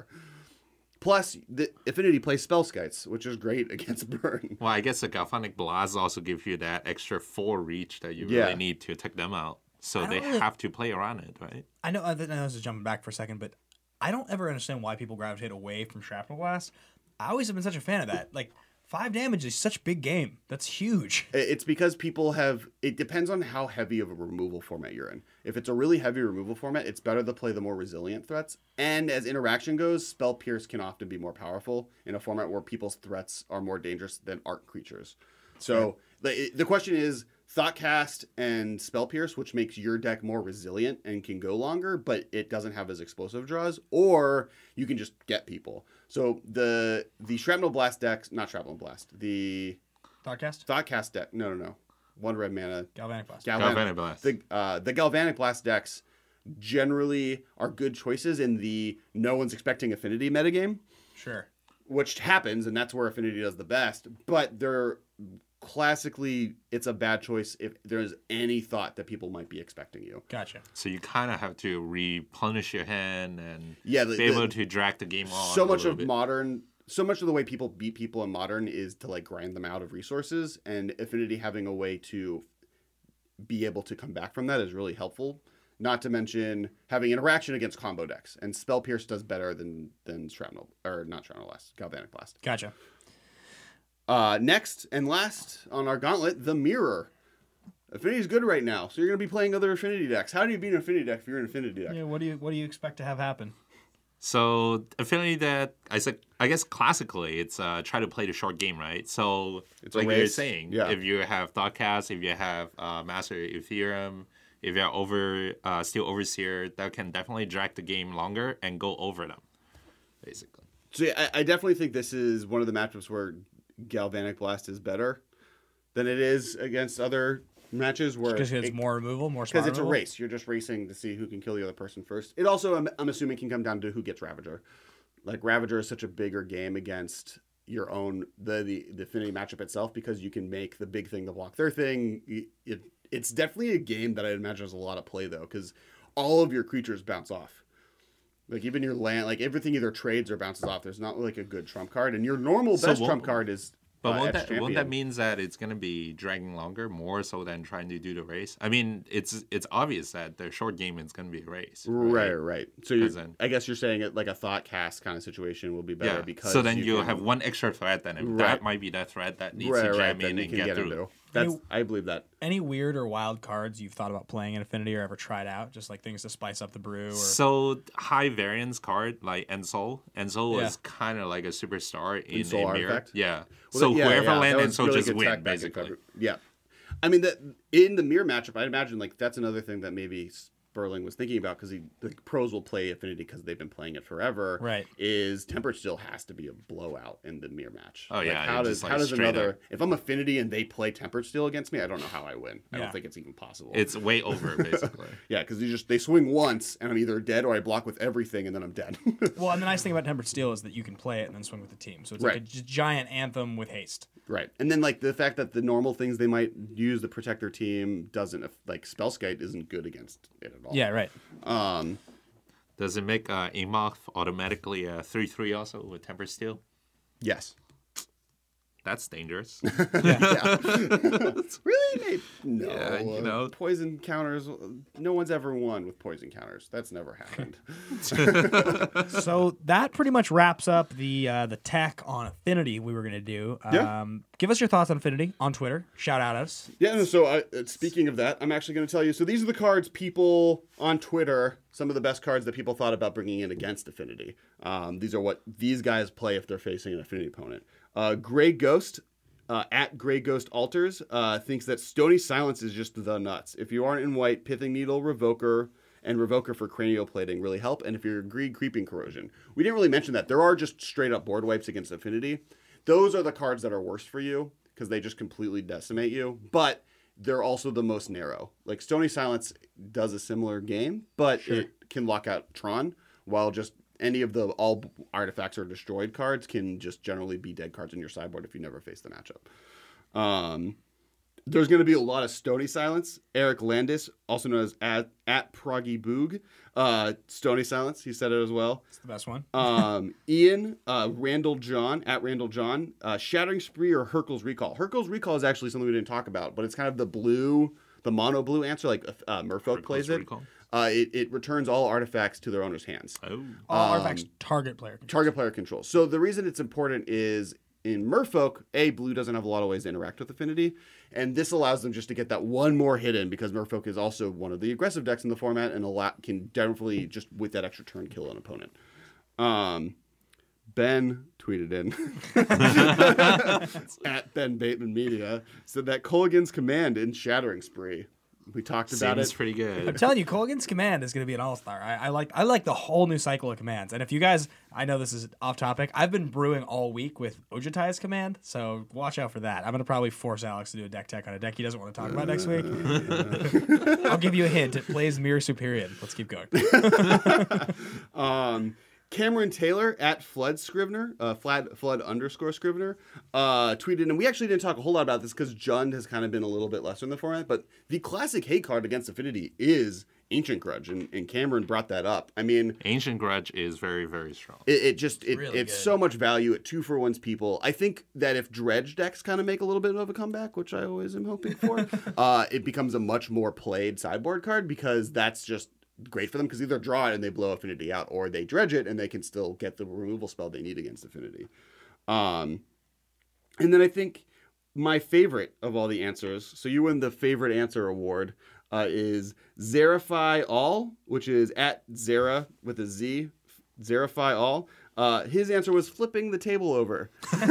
Speaker 2: Plus, the Affinity plays Spell Skites, which is great against Burn.
Speaker 4: Well, I guess the Galvanic Blast also gives you that extra 4 reach that you
Speaker 2: Yeah.
Speaker 4: really need to take them out. So
Speaker 3: don't
Speaker 4: they
Speaker 3: really-
Speaker 4: have to play around it, right?
Speaker 3: I know this is jumping back for a second, but I don't ever understand why people gravitate away from Shrapnel Blast. I always have been such a fan of that. Like, 5 damage is such a big game. That's huge.
Speaker 2: It's because people have... It depends on how heavy of a removal format you're in. If it's a really heavy removal format, it's better to play the more resilient threats. And as interaction goes, Spell Pierce can often be more powerful in a format where people's threats are more dangerous than art creatures. So the question is Thoughtcast and Spell Pierce, which makes your deck more resilient and can go longer, but it doesn't have as explosive draws, or you can just get people. So the Shrapnel Blast decks, not Shrapnel Blast, the
Speaker 3: Thoughtcast?
Speaker 2: Thoughtcast deck, no. 1 red mana.
Speaker 3: Galvanic Blast.
Speaker 4: Galvanic Blast.
Speaker 2: The Galvanic Blast decks generally are good choices in the no one's expecting Affinity metagame,
Speaker 3: Sure.
Speaker 2: which happens, and that's where Affinity does the best. But they're classically, it's a bad choice if there's any thought that people might be expecting you.
Speaker 3: Gotcha.
Speaker 4: So you kind of have to replenish your hand and
Speaker 2: Yeah,
Speaker 4: be able to drag the game on.
Speaker 2: so
Speaker 4: a
Speaker 2: much
Speaker 4: little
Speaker 2: of
Speaker 4: bit.
Speaker 2: modern. So much of the way people beat people in Modern is to like grind them out of resources, and Affinity having a way to be able to come back from that is really helpful. Not to mention having interaction against combo decks, and Spell Pierce does better than Shrapnel, or not Shrapnel Blast, Galvanic Blast.
Speaker 3: Gotcha.
Speaker 2: Next and last on our gauntlet, the Mirror. Affinity's good right now, so you're going to be playing other Affinity decks. How do you beat an Affinity deck if you're an Affinity deck?
Speaker 3: Yeah, what do you expect to have happen?
Speaker 4: So Affinity deck, I guess classically it's try to play the short game, right? So
Speaker 2: It's a
Speaker 4: like you were
Speaker 2: race.
Speaker 4: saying,
Speaker 2: Yeah.
Speaker 4: if you have Thoughtcast, if you have Master Ethereum, if you have Steel Overseer, that can definitely drag the game longer and go over them, basically.
Speaker 2: So yeah, I definitely think this is one of the matchups where Galvanic Blast is better than it is against other matches where
Speaker 3: Because it's more removal, more smart
Speaker 2: because it's a
Speaker 3: removal?
Speaker 2: race. You're just racing to see who can kill the other person first. It also, I'm assuming, can come down to who gets Ravager. Like Ravager is such a bigger game against your own the Affinity matchup itself because you can make the big thing to block their thing. It's definitely a game that I imagine has a lot of play though because all of your creatures bounce off. Like even your land, like everything either trades or bounces off. There's not like a good trump card, and your normal
Speaker 4: So
Speaker 2: best
Speaker 4: won't-
Speaker 2: trump card is.
Speaker 4: But won't
Speaker 2: Edge
Speaker 4: that
Speaker 2: Champion.
Speaker 4: means that it's going to be dragging longer more so than trying to do the race? I mean, it's obvious that the short game is going to be a race.
Speaker 2: Right. So
Speaker 4: then-
Speaker 2: I guess you're saying it like a thought cast kind of situation will be better
Speaker 4: Yeah.
Speaker 2: because
Speaker 4: So then you
Speaker 2: can-
Speaker 4: have one extra threat. Then if
Speaker 2: Right.
Speaker 4: that might be that threat that needs to jam
Speaker 2: then
Speaker 4: in
Speaker 2: you
Speaker 4: and
Speaker 2: can
Speaker 4: get
Speaker 2: get
Speaker 4: through.
Speaker 2: into. I believe that.
Speaker 3: Any weird or wild cards you've thought about playing in Affinity or ever tried out? Just like things to spice up the brew? Or...
Speaker 4: So high variance card like Ensol. Ensol
Speaker 3: Yeah.
Speaker 4: was kind of like a superstar in
Speaker 2: Ensol
Speaker 4: Mirror.
Speaker 2: Artifact?
Speaker 4: Yeah.
Speaker 2: Well,
Speaker 4: so
Speaker 2: yeah,
Speaker 4: whoever
Speaker 2: that
Speaker 4: land
Speaker 2: was
Speaker 4: Ensol
Speaker 2: really
Speaker 4: just
Speaker 2: good
Speaker 4: win
Speaker 2: tech back in
Speaker 4: basically.
Speaker 2: February. Yeah, I mean that in the Mirror matchup, I imagine like that's another thing that maybe Sperling was thinking about because the pros will play Affinity because they've been playing it forever.
Speaker 3: Right.
Speaker 2: Is Tempered Steel has to be a blowout in the Mirror match.
Speaker 4: Oh, yeah,
Speaker 2: How
Speaker 4: it
Speaker 2: does
Speaker 4: just, like, straight
Speaker 2: another
Speaker 4: up.
Speaker 2: if I'm Affinity and they play Tempered Steel against me, I don't know how I win. I
Speaker 3: Yeah.
Speaker 2: don't think it's even possible.
Speaker 4: It's way over basically.
Speaker 2: Yeah, because they swing once and I'm either dead or I block with everything and then I'm dead.
Speaker 3: Well, and the nice thing about Tempered Steel is that you can play it and then swing with the team. So it's like a
Speaker 2: Right.
Speaker 3: giant anthem with haste.
Speaker 2: Right. And then like the fact that the normal things they might use to protect their team doesn't like Spellskite isn't good against it at all.
Speaker 3: Yeah, right.
Speaker 4: Does it make Emoth automatically a 3/3 also with Temper Steel?
Speaker 2: Yes.
Speaker 4: That's dangerous.
Speaker 2: Really? Maybe? No.
Speaker 4: Yeah, you know.
Speaker 2: Poison counters. No one's ever won with poison counters. That's never happened.
Speaker 3: So that pretty much wraps up the tech on Affinity we were going to do.
Speaker 2: Yeah.
Speaker 3: Give us your thoughts on Affinity on Twitter. Shout out us.
Speaker 2: Yeah, so speaking of that, I'm actually going to tell you. So these are the cards people on Twitter, some of the best cards that people thought about bringing in against Affinity. These are what these guys play if they're facing an Affinity opponent. Gray Ghost, at Grey Ghost Altars thinks that Stony Silence is just the nuts. If you aren't in white, Pithing Needle, Revoker, and Revoker for Cranioplating really help. And if you're Greed, Creeping Corrosion. We didn't really mention that. There are just straight up board wipes against Affinity. Those are the cards that are worst for you because they just completely decimate you. But they're also the most narrow. Like Stony Silence does a similar game, but it can lock out Tron, while just any of the all artifacts or destroyed cards can just generally be dead cards in your sideboard if you never face the matchup. There's going to be a lot of Stony Silence. Eric Landis, also known as at Proggy Boog, Stony Silence, he said it as well.
Speaker 3: It's the best one.
Speaker 2: Ian, Randall John, at Randall John, Shattering Spree or Hurkyl's Recall. Hurkyl's Recall is actually something we didn't talk about, but it's kind of the mono blue answer, like Merfolk plays it. It returns all artifacts to their owner's hands.
Speaker 4: Oh.
Speaker 3: All artifacts target player control.
Speaker 2: Target player control. So the reason it's important is in Merfolk, blue doesn't have a lot of ways to interact with Affinity, and this allows them just to get that one more hit in because Merfolk is also one of the aggressive decks in the format and can definitely just with that extra turn kill an opponent. Ben tweeted in at Ben Bateman Media said that Colligan's command in Shattering Spree. We talked about
Speaker 4: Seems
Speaker 2: it.
Speaker 4: pretty good.
Speaker 3: I'm telling you, Colgan's command is going to be an all-star. I like the whole new cycle of commands. And if you guys, I know this is off topic, I've been brewing all week with Ojutai's command, so watch out for that. I'm going to probably force Alex to do a deck tech on a deck he doesn't want to talk about next week. I'll give you a hint. It plays Mirror Superior. Let's keep going.
Speaker 2: Cameron Taylor at Flood Scrivener, Flood underscore Scrivener, tweeted, and we actually didn't talk a whole lot about this because Jund has kind of been a little bit lesser in the format, but the classic hate card against Affinity is Ancient Grudge, and Cameron brought that up. I mean,
Speaker 4: Ancient Grudge is very, very strong.
Speaker 2: It's
Speaker 3: really good.
Speaker 2: so much value at 2-for-1's people. I think that if Dredge decks kind of make a little bit of a comeback, which I always am hoping for, it becomes a much more played sideboard card because that's just great for them because either draw it and they blow Affinity out, or they dredge it and they can still get the removal spell they need against Affinity. And then I think my favorite of all the answers, so you win the favorite answer award, is Zerify All, which is at Zera with a Z, Zerify All. His answer was flipping the table over.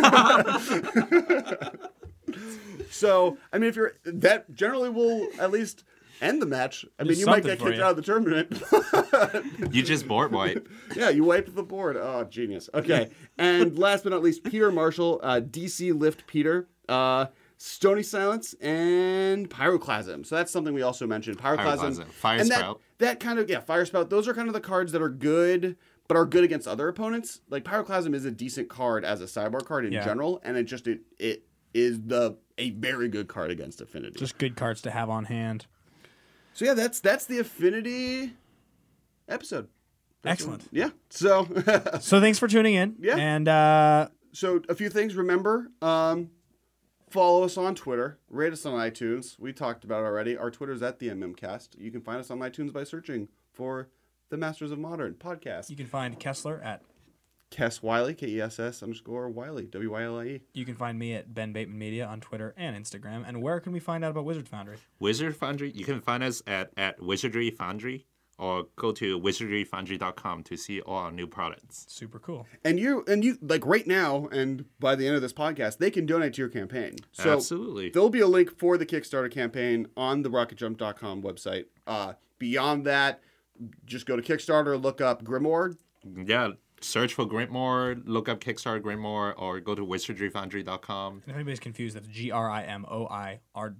Speaker 2: So, I mean, that generally will at least end the match. I mean, you might get kicked out of the tournament.
Speaker 4: You just board wipe.
Speaker 2: Yeah, you wiped the board. Oh, genius. Okay. And last but not least, Peter Marshall, DC Lift Peter, Stony Silence, and Pyroclasm. So that's something we also mentioned. Pyroclasm.
Speaker 4: Fire Spout.
Speaker 2: That kind of, Fire Spout. Those are kind of the cards that are good, but are good against other opponents. Like, Pyroclasm is a decent card as a sideboard card in general, and it is a very good card against Affinity.
Speaker 3: Just good cards to have on hand.
Speaker 2: So yeah, that's the Affinity episode.
Speaker 3: Excellent.
Speaker 2: Yeah. So
Speaker 3: So thanks for tuning in.
Speaker 2: Yeah.
Speaker 3: And
Speaker 2: so a few things. Remember, follow us on Twitter. Rate us on iTunes. We talked about it already. Our Twitter's at the MMCast. You can find us on iTunes by searching for the Masters of Modern podcast.
Speaker 3: you can find Kessler at
Speaker 2: Kess Wiley, KESS_Wiley, WYLIE.
Speaker 3: You can find me at Ben Bateman Media on Twitter and Instagram. And where can we find out about Wizard Foundry?
Speaker 4: Wizard Foundry, you can find us at Wizardry Foundry, or go to wizardryfoundry.com to see all our new products.
Speaker 3: Super cool.
Speaker 2: And you like right now, and by the end of this podcast, they can donate to your campaign. So
Speaker 4: Absolutely.
Speaker 2: There'll be a link for the Kickstarter campaign on the rocketjump.com website. Beyond that, just go to Kickstarter, look up Grimoire.
Speaker 4: Yeah, search for Grimoire, look up Kickstarter Grimoire, or go to wizardryfoundry.com.
Speaker 3: And if anybody's confused, that's GRIMOIRE.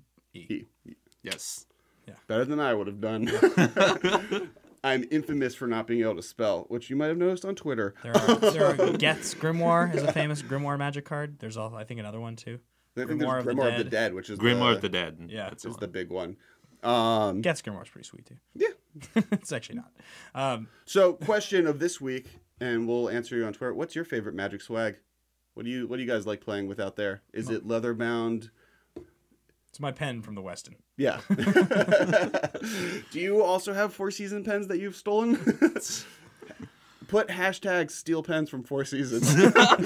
Speaker 4: Yes.
Speaker 2: Better than I would have done. I'm infamous for not being able to spell, which you might have noticed on Twitter.
Speaker 3: There are Geth's Grimoire is a famous Grimoire magic card. There's also, I think, another one too.
Speaker 2: I think there's Grimoire of the Dead, which is
Speaker 4: Grimoire of the Dead.
Speaker 3: Yeah.
Speaker 4: That's
Speaker 2: is
Speaker 4: the
Speaker 2: the big one.
Speaker 3: Geth's Grimoire is pretty sweet too.
Speaker 2: Yeah.
Speaker 3: It's actually not.
Speaker 2: So, question of this week, and we'll answer you on Twitter. What's your favorite Magic swag? What do you guys like playing with out there? Is it leather bound?
Speaker 3: It's my pen from the Weston.
Speaker 2: Yeah. Do you also have Four Season pens that you've stolen? Put hashtag steal pens from Four Seasons.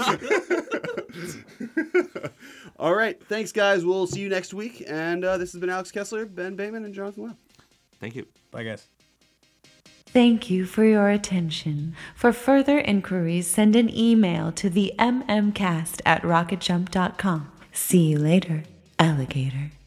Speaker 2: All right. Thanks, guys. We'll see you next week. And this has been Alex Kessler, Ben Bateman, and Jonathan Lau.
Speaker 4: Thank you.
Speaker 3: Bye, guys.
Speaker 1: Thank you for your attention. For further inquiries, send an email to the mmcast@rocketjump.com. See you later, alligator.